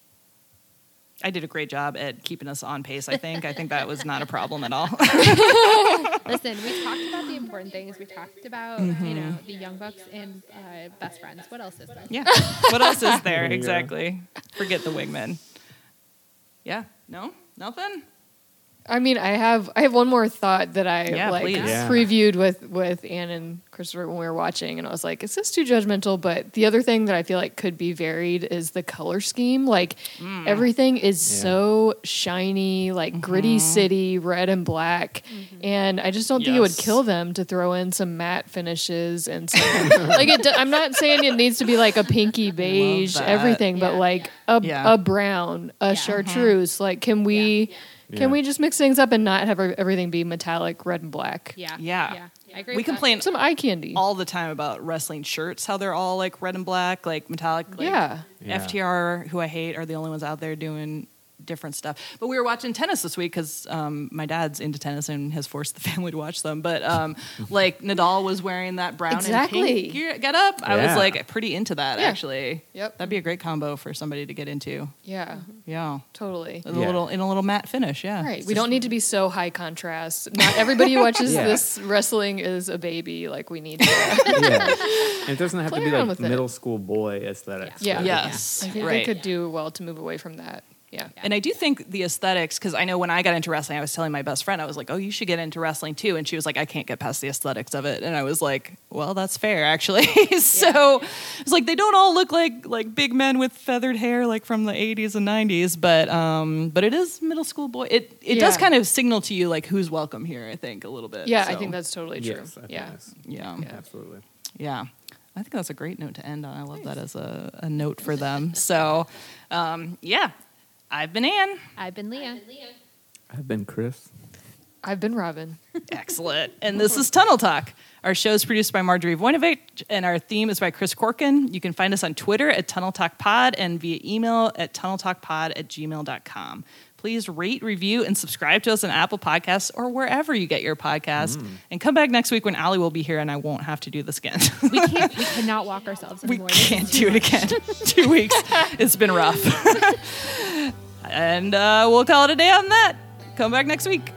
I did a great job at keeping us on pace, I think. I think that was not a problem at all. Listen, we talked about the important things. We talked about you know the Young Bucks and uh, best friends. What else is there? Yeah. What else is there? There you go. Exactly. Forget the wingmen. Yeah. No? Nothing? I mean, I have I have one more thought that I Yeah, like please. Yeah. previewed with with Ann and Christopher when we were watching, and I was like, "Is this too judgmental?" But the other thing that I feel like could be varied is the color scheme. Like Mm. everything is Yeah. so shiny, like gritty city, red and black, and I just don't think it would Yes. kill them to throw in some matte finishes and some like. It, do- I'm not saying it needs to be like a pinky beige that. everything, but Yeah. like a Yeah. a brown, a chartreuse. Like, can we? Yeah. Can we just mix things up and not have ev- everything be metallic red and black? Yeah, Yeah. yeah. I agree. We with that. complain Some eye candy. all the time about wrestling shirts, how they're all like red and black, like metallic. Like, Yeah. Yeah. F T R, who I hate, are the only ones out there doing different stuff. But we were watching tennis this week because um, my dad's into tennis and has forced the family to watch them. But um, like Nadal was wearing that brown Exactly. and pink gear- get up. I was Yeah. like pretty into that Yeah. actually. Yep. That'd be a great combo for somebody to get into. Yeah. Yeah. Totally. In a Yeah. little in a little matte finish. Yeah. Right. We don't need to be so high contrast. Not everybody who watches Yeah. this wrestling is a baby. Like we need to. Yeah, and it doesn't have Play to be around like with it. middle school boy aesthetics. Yeah. but- Yes. I think right. they could do well to move away from that. Yeah. And I do think the aesthetics, because I know when I got into wrestling, I was telling my best friend, I was like, oh, you should get into wrestling too. And she was like, I can't get past the aesthetics of it. And I was like, well, that's fair, actually. so it's like, they don't all look like like big men with feathered hair like from the eighties and nineties, but um, but it is middle school boy. It it does Yeah. kind of signal to you like who's welcome here, I think, a little bit. Yeah, I So, think that's totally true. Yes, I think yeah. that's- yeah. Yeah. absolutely. Yeah. I think that's a great note to end on. I love that as a, a note for them. So, um, yeah, I've been Ann. I've been Leah. I've been Chris. I've been Robin. Excellent. And this is Tunnel Talk. Our show is produced by Marjorie Voinovich, and our theme is by Chris Corkin. You can find us on Twitter at Tunnel Talk Pod and via email at tunneltalkpod at gmail dot com. Please rate, review, and subscribe to us on Apple Podcasts or wherever you get your podcast. Mm. And come back next week when Allie will be here and I won't have to do this again. We can't. We cannot walk ourselves we anymore. This is can't too do it much. again. Two weeks. It's been rough. And uh, we'll call it a day on that. Come back next week.